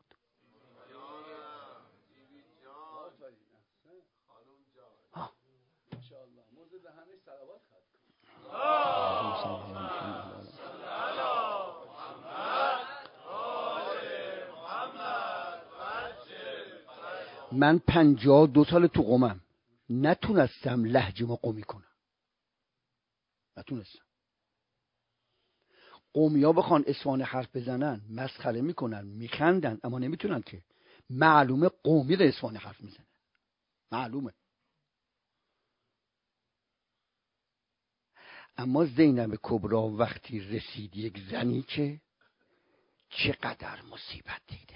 من 52 سال تو قمم نتونستم لهجه‌مو قمی کنم، نتونستم. قومیا بخوان اصفهانی حرف بزنن مسخره میکنن میخندن، اما نمیتونن که. معلومه قومی در اصفهانی حرف میزنه، معلومه. اما زینب کبری وقتی رسید، یک زنی که چقدر مصیبت دیده،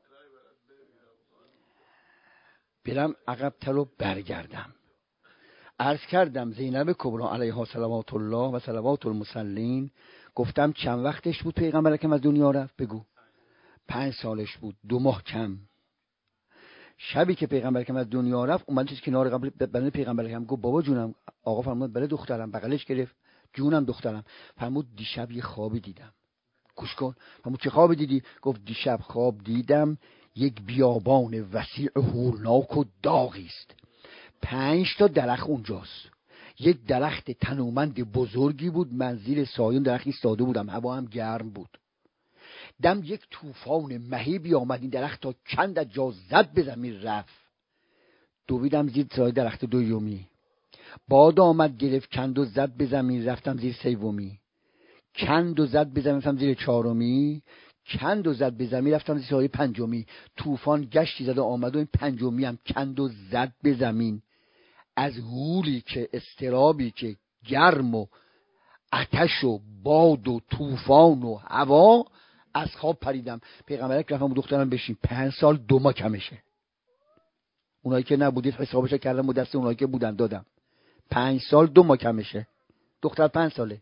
برم عقب‌تر و برگردم. عرض کردم زینب کبری علیها صلوات الله و صلوات المصلین، گفتم چند وقتش بود پیغمبر اکرم از دنیا رفت؟ بگو. 5 سالش بود، 2 ماه کم. شبی که پیغمبر اکرم از دنیا رفت اومد چیز کنار قبر بدن پیغمبر اکرم، گفت بابا جونم. آقا فرمود بله دخترم. بغلش گرفت، جونم دخترم. فرمود دیشب یه خوابی دیدم. گوش کن. فرمود چه خوابی دیدی؟ گفت دیشب خواب دیدم یک بیابان وسیع هولناک و داغی است، 5 تا درخت اونجاست. یک درخت تنومند بزرگی بود، من زیر سایه درخت ایستاده بودم، هوا هم گرم بود. دم یک طوفان مهیبی آمد، این درخت تا چند از جا زد به زمین رفت. دویدم زیر سایه درخت دومی. باد آمد گرفت کند و زد به زمین، رفتم زیر سومی. کند و زد به زمین، رفتم زیر چهارمی. کند و زد به زمین، رفتم زیر سایه پنجمی. طوفان گشتی زد و آمد و این پنجمی هم کند و زد به زمین. از هولی که استرابی که گرم و آتش و باد و طوفان و هوا، از خواب پریدم. پیغمبر اکرم دخترم بشین 5 سال 2 ماه کمشه. اونایی که نبودید حسابش کردم و دست اونایی که بودن دادم. 5 سال 2 ماه کمشه. دختر 5 ساله.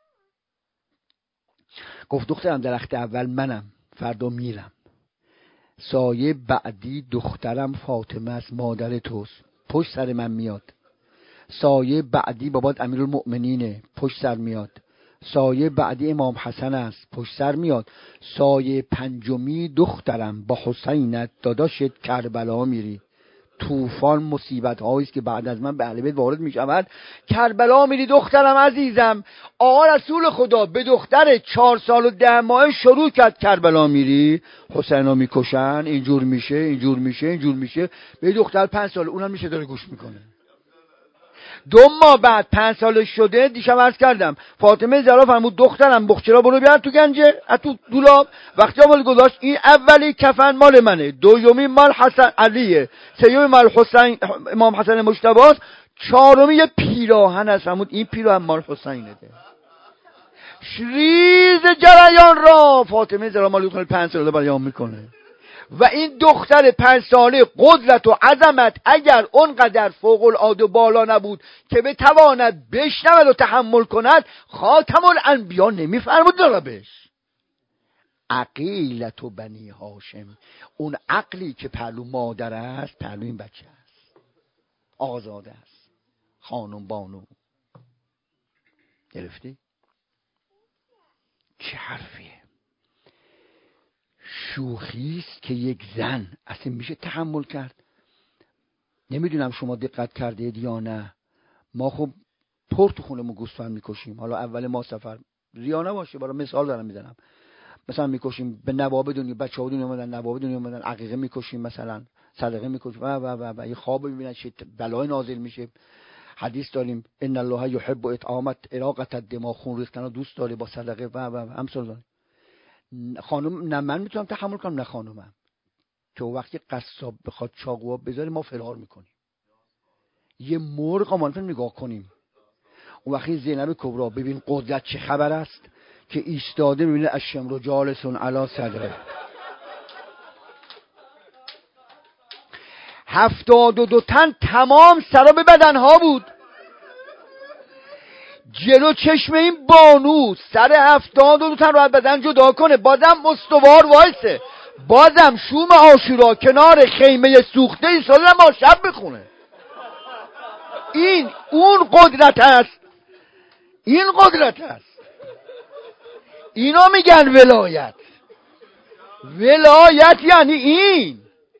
گفت دخترم درخت اول منم، فردا میرم. سایه بعدی دخترم فاطمه است، مادر توست، پشت سر من میاد. سایه بعدی بابات امیرالمؤمنینه، پشت سر میاد. سایه بعدی امام حسن است، پشت سر میاد. سایه پنجمی دخترم با حسینت داداشت کربلا میری. طوفان مصیبت هایی است که بعد از من به اهل بیت وارد میشود. کربلا میری دخترم عزیزم. آقا رسول خدا به دختر 4 سال و 10 ماه شروع کرد کربلا میری، حسینا میکشن، اینجور میشه اینجور میشه اینجور میشه. به دختر 5 سال اونم میشه داره گوش میکنه. 2 ماه بعد 5 سالش شده، دیشب عرض کردم فاطمه زهرا فرمود دخترم بخچرا برو بیار تو گنجه، تو دولاب. وقتی اول گذاشت، این اولی کفن مال منه، دومی مال حسن علیه، سومی مال حسین امام حسن مجتبی است، چهارمی یه پیراهن است. فرمود این پیراهن مال حسینه. ریز جریان را فاطمه زهرا مال 5 ساله بیان میکنه. و این دختر 5 ساله قدرت و عظمت اگر اونقدر فوق العاده بالا نبود که بتواند بشنود و تحمل کند، خاتم الانبیا نمیفرمود نرابش. عقیلت و بنی هاشم، اون عقلی که پهلو مادر است پهلو این بچه است، آزاده است، خانم بانو. گرفتی؟ چه حرفیه؟ شوخیست که یک زن اصلا میشه تحمل کرد؟ نمیدونم شما دقت کردید یا نه، ما خب پر تو خونمون گوسفند میکشیم. حالا اول ما سفر ریا نباشه، برای مثال دارم میزنم، مثلا میکشیم به نواب دنیا، بچه‌ها دنیا اومدن، نواب دنیا اومدن، عقیقه میکشیم، مثلا صدقه میکشیم و یه خواب میبینن چه بلای نازل میشه. حدیث داریم ان الله یحب اطعام اراقه الدماء، خون ریختن رو دوست داره با صدقه و امثال داره. خانم نه من میتونم تحمل کنم نه خانومم، که وقتی قصاب بخواد چاقو بذاره ما فرار میکنیم. یه مرغ ما نگاه کنیم، اون وقتی زینب کبرا ببین قدرت چه خبر است که ایستاده میبینه الشمر جالسون علی صدره. 72 تن تمام سرا به بدنها بود. جلو چشم این بانو سر 72 تن رو از بدن جدا کنه، بازم مستوار وایسه، بازم شوم عاشورا کنار خیمه سوخته ایستاده ما شب بخونه. این اون قدرت است. این قدرت است. اینا میگن ولایت. ولایت یعنی این.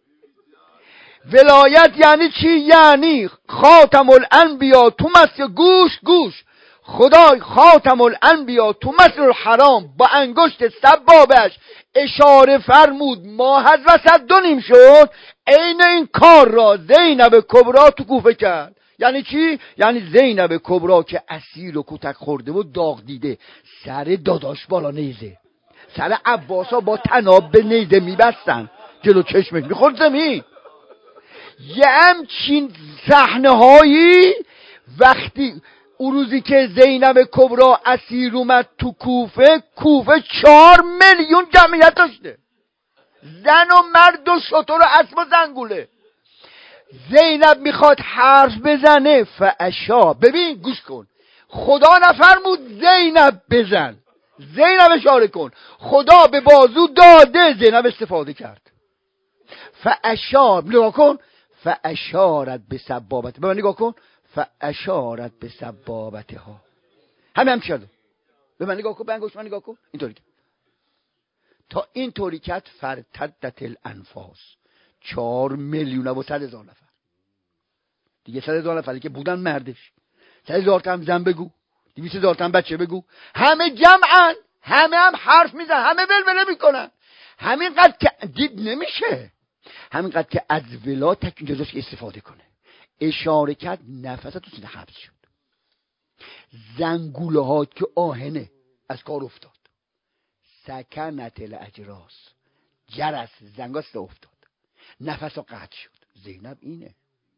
ولایت یعنی چی؟ یعنی خاتم الانبیا تو مسجد، گوش خدای خاتم الانبیا تو مسجد الحرام با انگشت سبابش اشاره فرمود، ماه از وسط 2 نیم شد. عین این کار را زینب کبرا تو کوفه کرد. یعنی چی؟ یعنی زینب کبرا که اسیر و کتک خورده و داغ دیده، سر داداش بالا نیزه، سر عباسا با تناب به نیزه میبستن، جلو چشمش میخورد زمین. یه همچین صحنه هایی وقتی اون روزی که زینب کبرا اسیر اومد تو کوفه 4 میلیون جمعیت داشته، زن و مرد و شتر و اسب و زنگوله. زینب میخواد حرف بزنه فاشا، ببین گوش کن، خدا نفرمود زینب بزن، زینب اشاره کن، خدا به بازو داده، زینب استفاده کرد. فاشا، نگاه کن، فاشارت به سبابته، به من نگاه کن، فاشارت به سبابته ها، هم شده، به من نگاه کن، به انگشت من نگاه کن، اینطوری تا اینطوری کرد. فرتدت الانفاس، 4 میلیون و 100,000 نفر دیگه، 100,000 نفری که بودن مردش، 100,000 تا هم زن بگو، 200,000 تا هم بچه بگو، همه جمعن، همه هم حرف میزن، همه ولوله میکنن. همینقدر که دید نمیشه، همینقدر که از ولا تک جزاش استفاده کنه، اشاره کرد، نفس تو سینه حبس شد. زنگوله ها که آهنه از کار افتاد. سکنت الاجراس، جرس زنگاست افتاد، نفس قطع شد. زینب اینه.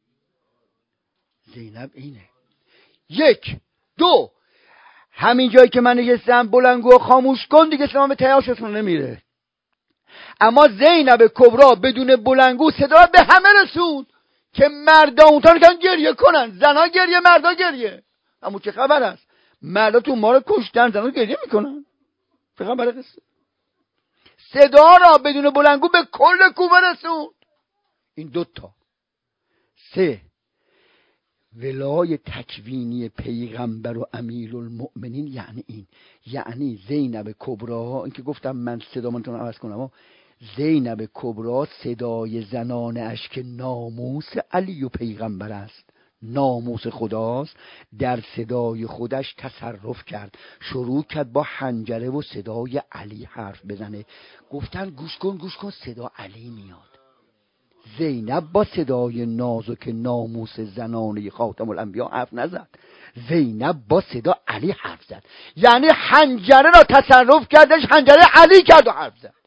1 2 همین جایی که من نشستم بلنگو خاموش کن دیگه، سلام به تیاشتون نمیره. اما زینب کبرا بدون بلنگو صدا به همه رسوند که مردا اونطور که گریه کنن، زنها گریه، مردا گریه. اما چه خبر است؟ مردا تو ما رو کشتن، زنها گریه میکنن. چه خبره قصه؟ صدا را بدون بلنگو به کل کوفه رسوند. این 2 تا. 3 ولای تکوینی پیغمبر و امیرالمؤمنین یعنی این، یعنی زینب کبرا، این که گفتم من صدا منتون عوض کنم، زینب کبرا صدای زنان اش که ناموس علی و پیغمبر است، ناموس خداست، در صدای خودش تصرف کرد، شروع کرد با حنجره و صدای علی حرف بزنه. گفتن گوش کن صدا علی میاد. زینب با صدای نازک ناموس زنانه خاتم الانبیا حرف نزد، زینب با صدا علی حرف زد. یعنی حنجره را تصرف کردش، حنجره علی کرد و حرف زد.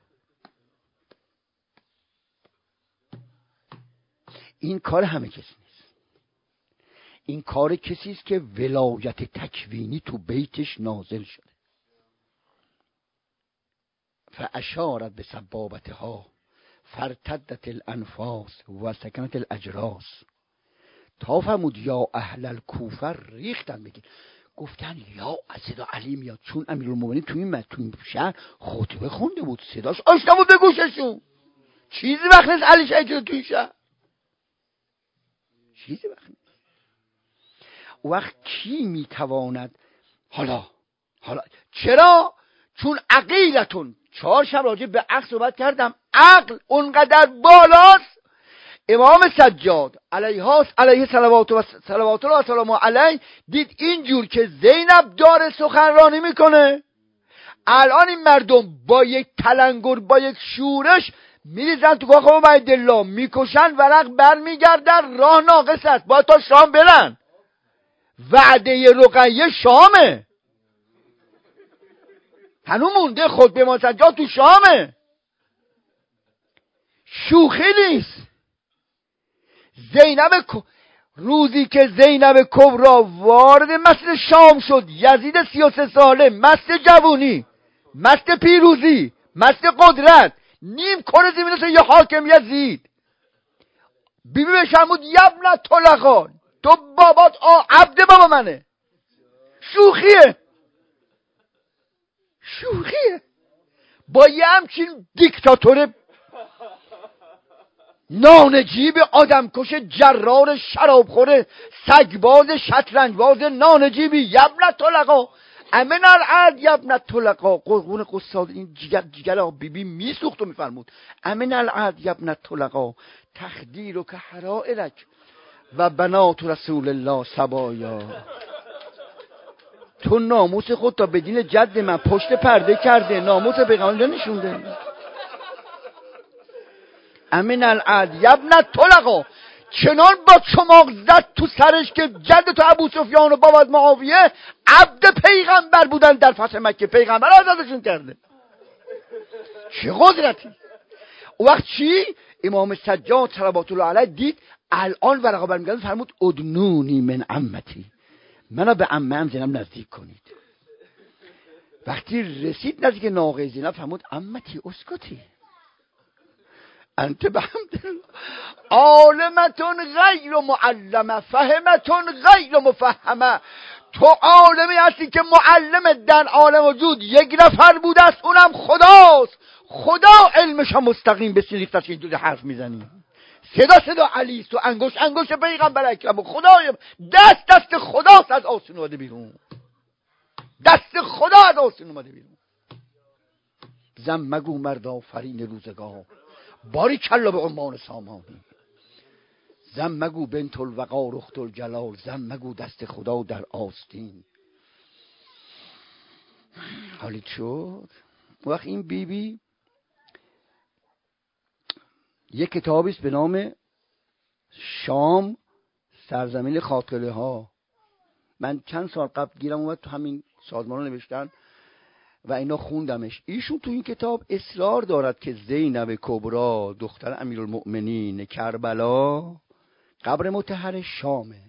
این کار همه کسی نیست. این کار کسی است که ولایت تکوینی تو بیتش نازل شده. فاشارت به سبابتها فرتدت الانفاس و سکنت الاجراس. تا فرمود یا اهل الکوفه، ریختن بگید، گفتن یا صدا علی میاد، چون امیرالمومنین تو این شهر خطبه خونده بود، صداش آشنا بود به گوششون. چیزی وقت نیست علی شهید تو این شهر، چیزی وقت نیست. وقت کی میتواند حالا چرا؟ چون عقیلتون 4 شب راجع به عقل صحبت کردم، عقل اونقدر بالاست. امام سجاد علیه صلوات الله و سلام علیه دید اینجور که زینب داره سخنرانی میکنه، الان این مردم با یک تلنگر، با یک شورش میریزن تو کاخ عبیدالله، میکشن، ورق بر میگردن، راه ناقص است، باید تا شام برن. وعده رقیه شامه، هنوز مونده خطبه امام سجاد تو شامه، شوخی نیست. زینب روزی که زینب کبرا وارد مسجد شام شد، یزید 33 ساله، مست جوونی، مست پیروزی، مست قدرت، نیم کره زمین است یه حاکم یزید. بیبی بهش فرمود یبن طلقا، تو بابات عبد بابا منه. شوخیه با یه همچین دیکتاتور نانجیب، آدمکش، جرار، شرابخوره، سگباز، شطرنجباز، نانجیبی، یبن طلقا امن العهد یبن طلقا. قربون قصاد این جگر بیبی میسوخت و میفرمود امن العهد یبن طلقا تخدیر که حرائرک و بنات رسول الله سبایا. تو ناموس خود تا به دین جد من پشت پرده کرده، ناموس پیغمبر نشونده. امین العهد یبن طلقا، چنان با چماق زد تو سرش که جد تو ابو سفیان و بابات معاویه عبد پیغمبر بودن در فتح مکه، پیغمبر آزادشون کرده. چه قدرتی. اون وقت چی؟ امام سجاد صلوات الله علیه دید الان ورقه برمیگرد، فرمود ادنونی من عمتی، منو به عمم زینب نزدیک کنید. وقتی رسید نزدیک ناقه زینب فرمود عمتی اسکتی انت بحمد عالمتون غیر معلمه فهمتون غیر مفهمه. تو عالمی هستی که معلم در عالم وجود یک نفر بوده است، اونم خداست. خدا علمش هم مستقیم به سریخت است که اینجوری حرف میزنی. صدا علی است و انگشت پیغمبر اکرم و خدای دست خداست از آسمون اومده بیرون. دست خدا از آسمون اومده بیرون. زن مگو مرد آفرین روزگار، باری کلا به عنوان سامانی. زن مگو بنت الوقار اخت الجلال، زن مگو دست خدا در آستین. حالی شد وقت این بیبی یک کتابی است به نام شام سرزمین خاطره ها. من چند سال قبل گیرم اومد تو همین سازمان نوشتن و اینا خوندمش. ایشون تو این کتاب اصرار دارد که زینب کبرا دختر امیرالمؤمنین کربلا قبر مطهر شامه.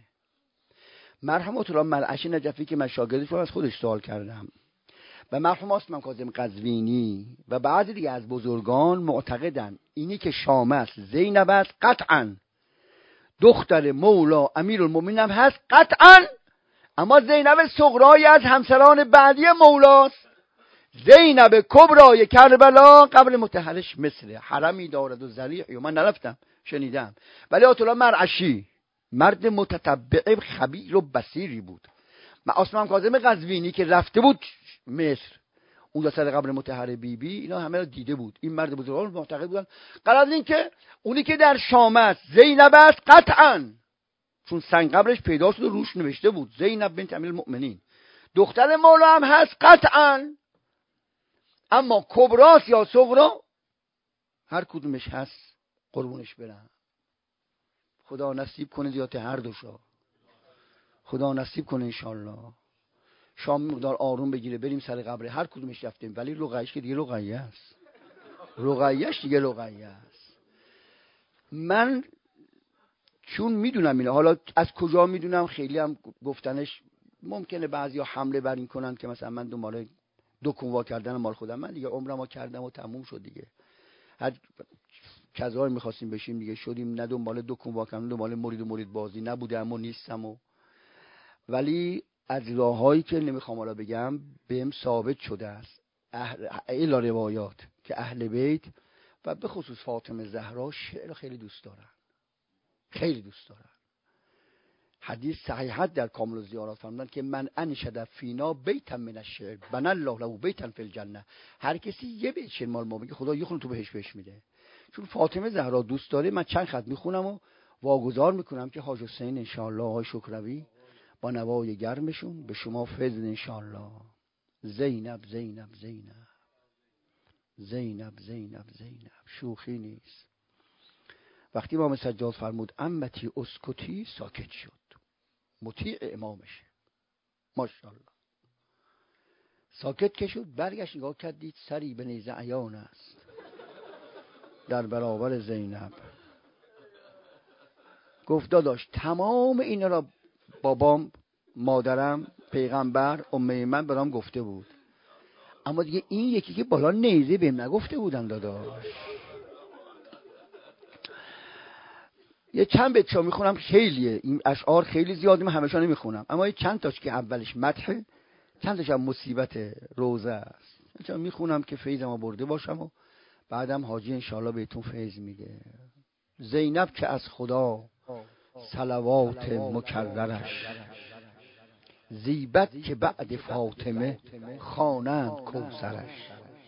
مرحوم الله ملعشی نجفی که من شاگردش رو از خودش سوال کردم و مرحوم اسمم کاظم قزوینی و بعضی دیگه از بزرگان معتقدن اینی که شام است زینب است قطعا، دختر مولا امیرالمؤمنین هم هست قطعا، اما زینب صغرای از همسران بعدی مولاست. زینب کبرای کربلا قبر مطهرش مصر، حرمی دارد و ذریعی. من نرفتم شنیدم، ولی آیت الله مرعشی مرد متتبع خبیر و بصیری بود. اسمم کاظم قزوینی که رفته بود مصر اون سر قبر مطهر بیبی اینا همه رو دیده بود. این مرد بزرگان معتقد بودن قرار این که اونی که در شام است زینب است قطعا، چون سنگ قبرش پیدا شد و روش نوشته بود زینب بنت امیرالمؤمنین. دختر مولا هم هست قطعا، اما کبراست یا صغرا هر کدومش هست قربونش برم. خدا نصیب کنه زیاد هر دوشا، خدا نصیب کنه انشالله. شام مقدار آروم بگیره بریم سر قبر هر کدومش رفتیم، ولی رقیه‌اش که دیگه رقیه است، رقیه‌اش دیگه رقیه است. من چون میدونم اینه، حالا از کجا میدونم خیلی هم گفتنش ممکنه بعضیا حمله بر این کنن که مثلا من دنبال دکونوا کردن مال خودم، من دیگه عمرمو کردم و تموم شد دیگه. هر کذا می‌خواستیم بشیم دیگه شدیم، نه دنبال دکونوا کردن، دنبال مرید بازی نبودم و نیستم ولی از راههایی که نمیخوام حالا بگم بهم ثابت شده است الا روایات که اهل بیت و به خصوص فاطمه زهرا شعر خیلی دوست دارن، خیلی دوست دارن. حدیث صحیحت در کامل الزیارات فرمودن که من انشد فینا بیتا من الشعر بنى الله له بیتا فی الجنه. هر کسی یه بیت شعر مال ما بگه خدا یه خون تو بهش میده. چون فاطمه زهرا دوست داره من چند خط میخونم و واگذار میکنم که حاج حسین ان شاء الله آقای شکروی با نوای گرمشون به شما فیض انشاءالله. زینب زینب زینب زینب زینب زینب، شوخی نیست. وقتی امام سجاد فرمود امتی اسکتی ساکت شد، مطیع امامشه ماشاءالله. ساکت که شد برگشت نگاه کرد دید سری به نیزه عیان است در برابر زینب. گفت داداش تمام اینا را بابام، مادرم، پیغمبر، امه من برام گفته بود، اما دیگه این یکی که بالا نیزه بهم نگفته بودن داداش. یه چند بیت میخونم، خیلیه این اشعار، خیلی زیاده، من همشون نمیخونم، اما یه چند تاش که اولش مدح، چند تاش هم مصیبت روزه است، چند میخونم که فیضمو برده باشم و بعدم حاجی انشالله بهتون فیض میده. زینب که از خدا صلوات مکررش، زیبت که بعد فاطمه خوانند کوثرش.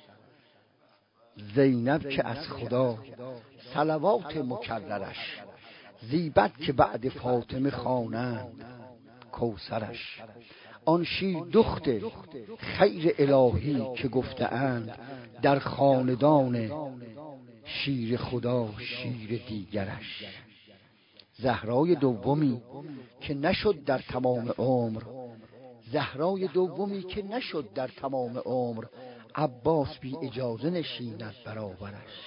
زینب که از خدا صلوات مکررش، زیبت که بعد فاطمه خوانند کوثرش. آن شیر دخت خیر الهی که گفته‌اند، در خاندان شیر خدا شیر دیگرش. زهرای دومی که نشد در تمام عمر، زهرای دومی که نشد در تمام عمر، عباس بی اجازه نشیند برابرش.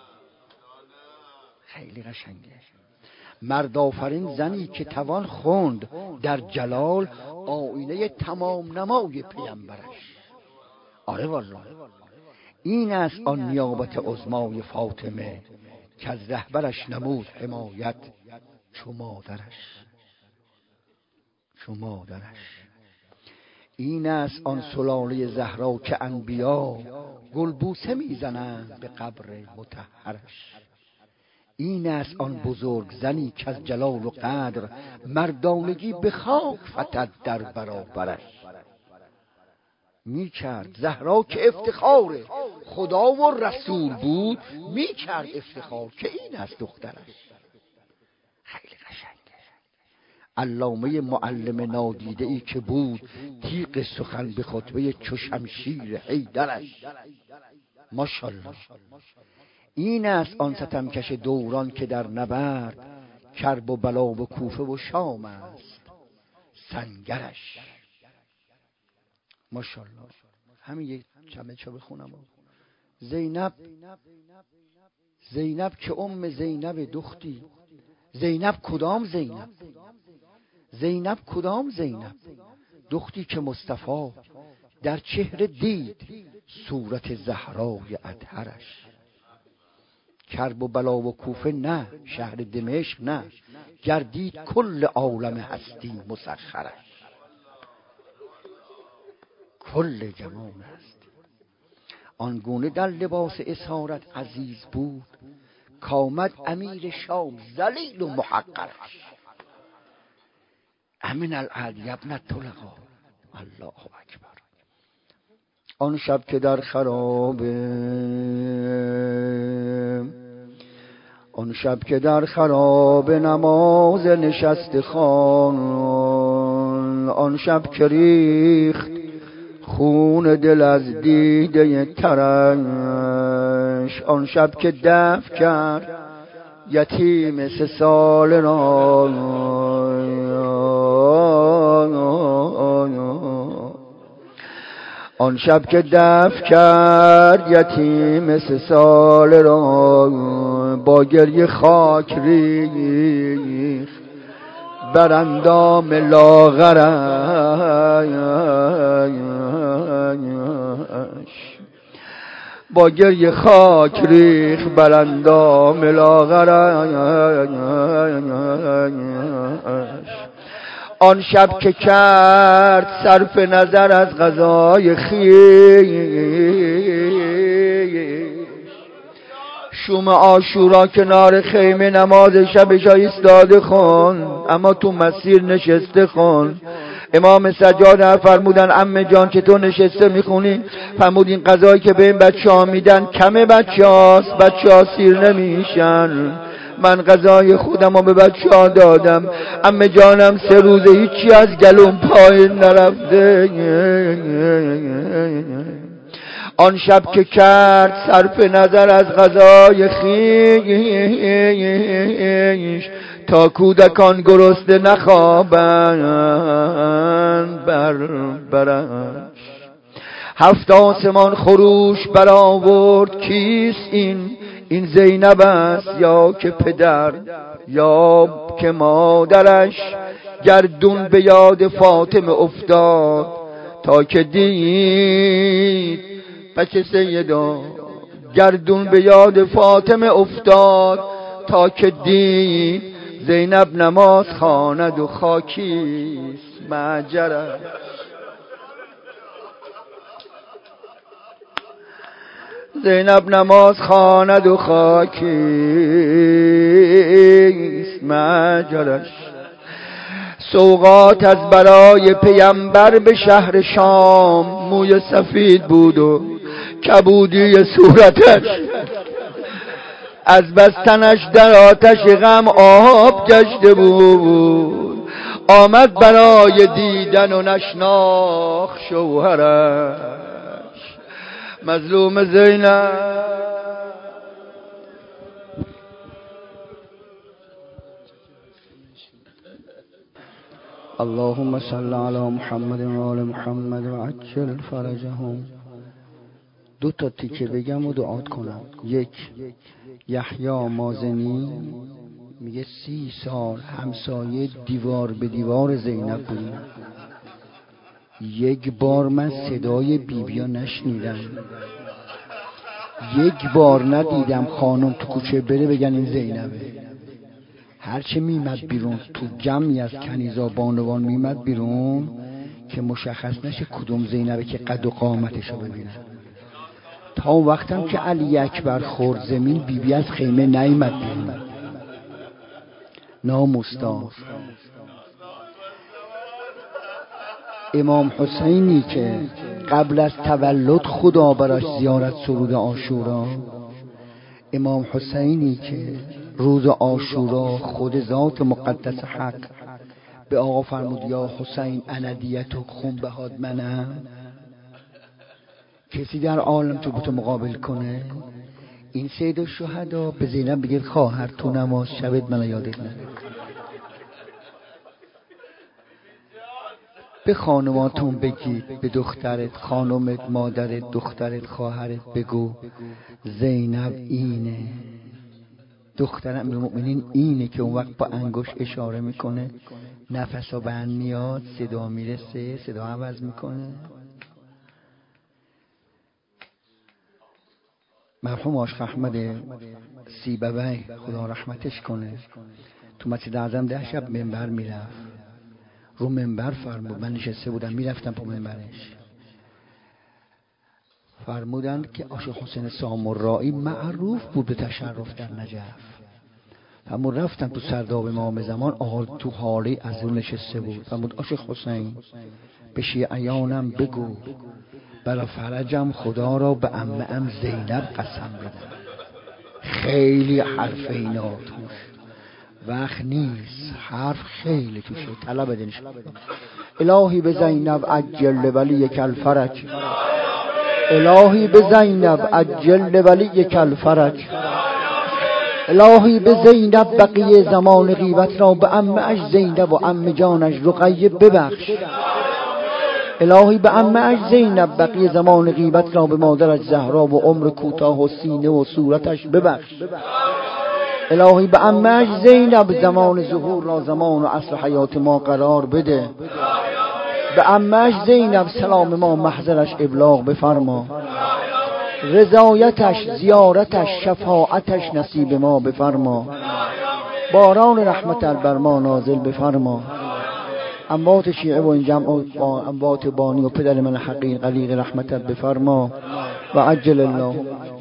خیلی قشنگه. مرد آفرین زنی که توان خوند، در جلال آینه تمام نمای پیامبرش. آره والله این است آن نیابت عظمای فاطمه، که از رهبرش نمود حمایت چو مادرش. چو مادرش. این است آن سلاله زهرا که انبیا گلبوسه میزنند به قبر مطهرش. این است آن بزرگ زنی که از جلال و قدر، مردانگی به خاک فتد در برابرش. میکرد زهرا که افتخار خدا و رسول بود، میکرد افتخار که این است دخترش. خیلی قشنگه. علامه معلم نادیده ای که بود، تیغ سخن به خطبه چو شمشیر حیدرش. ماشاءالله. این است آن ستمکش دوران که در نبرد، کرب و بلا و کوفه و شام است سنگرش. ماشاءالله. همین یک چمه چا بخونم. زینب، زینب که ام زینب دختی. زینب کدام زینب؟ زینب کدام زینب؟ دختی که مصطفی در چهره دید صورت زهرای اطهرش. کرب و بلا و کوفه نه، شهر دمشق نه، گردید کل عالم هستی مسخرش. کل جمال است. آنگونه در لباس اسارت عزیز بود، کامد امیر شام ذلیل و محقرش. امن العهد ابن طلقا. الله اکبر. آن شب که در خرابه، آن شب که در خرابه نماز نشست خوان، آن شب که ریخت خون دل از دیده ترش، آن شب که دفع کرد یتیم 3 سال را، آن شب که دفع کرد یتیم 3 سال را، با گریه خاک ریخت بر اندام لاغرش، با گریه خاک ریخت بر اندام لاغرش. آن شب که کرد صرف نظر از غذای خویش، شوم عاشورا کنار خیمه نماز شبش ایستاده خون، اما تو مسیر نشسته خون. امام سجاد فرمودن عمه جان چطور نشسته میخونی؟ فرمود این غذایی که به این بچه ها میدن کمه بچه ها سیر نمیشن، من غذای خودم رو به بچه ها دادم، عمه جانم 3 روزه هیچی از گلوم پایین نرفته. آن شب که کرد صرف نظر از غذای خویش، تا کودکان گرسنه نخوابند بر برش. 7 آسمان خروش برآورد کیست این؟ این زینب است یا که پدر یا که مادرش، گردون به یاد فاطمه افتاد تا که دید بچه سیدا. گردون به یاد فاطمه افتاد تا که دید زینب نماز خواند و خاکیست معجرش. زینب نماز خواند و خاکیست معجرش. سوغات از برای پیمبر به شهر شام، موی سفید بود و کبودی صورتش، از بستنش در آتش غم آب گشته بود. آمد برای دیدن و نشناخت شوهرش، مظلوم زینب. اللهم صل علی محمد و آل محمد و عجل فرجهم. دو تا تیکه بگم و دعات کنم. یک، یحیی مازنی میگه 30 سال همسایه دیوار به دیوار زینب بودیم. یک بار من صدای بیبیا نشنیدم، یک بار ندیدم خانم تو کوچه بره بگن این زینبه. هرچه میمد بیرون تو جمعی از کنیزا بانوان میمد بیرون که مشخص نشه کدوم زینبه که قد و قامتشو ببینن. تا اون وقتم که علی اکبر خورد زمین بیبی از خیمه نیامد بیرون. ناموستا امام حسینی که قبل از تولد خدا براش زیارت سرود عاشورا، امام حسینی که روز عاشورا خود ذات مقدس حق به آقا فرمود یا حسین انا دیتک خون بهاد منم. کسی در عالم تو بتو مقابل کنه؟ این سید الشهدا به زینب بگید خواهر تو نماز شبت من یادت نره. به خانواتون بگید، به دخترت، خانومت، مادرت، دخترت، خواهرت بگو زینب اینه، دختر امیرالمؤمنین اینه که اون وقت با انگشت اشاره میکنه، نفسا بند میاد، صدا میرسه، صدا عوض میکنه. مرحوم عاشق احمد سیبوی خدا رحمتش کنه تو مسجد اعظم 10 شب منبر میرفت، رو منبر فرمود، من نشسته بودم میرفتم پا منبرش، فرمودند که عاشق حسین سامرایی معروف بود به تشرف در نجف. فرمود رفتم تو سرداب امام زمان، آقا تو حالی از اون نشسته بود، فرمود عاشق حسین به شیعیانم بگو برا فرجم خدا را به عمه‌ام زینب قسم بدم. خیلی حرف اینا توش وقت نیست، حرف خیلی توشه، طلب دنش. الهی به زینب عجل ولیک الفرج، الهی به زینب عجل ولیک الفرج، الهی به زینب بقیه زمان غیبت را به عمه‌اش زینب و عمه جانش رقیه ببخش. الهی به عمه‌اش زینب بقیه زمان غیبت را به مادرش زهرا و عمر کوتاه و سینه و صورتش ببخش. الهی به عمه‌اش زینب زمان ظهور را زمان و عصر حیات ما قرار بده. به عمه‌اش زینب سلام ما محضرش ابلاغ بفرما. رضایتش، زیارتش، شفاعتش نصیب ما بفرما. باران رحمت بر ما نازل بفرما. اموات شیعه و این جمع و اموات بانی و پدر من حقیر قلیق رحمتت بفرما و عجل الله.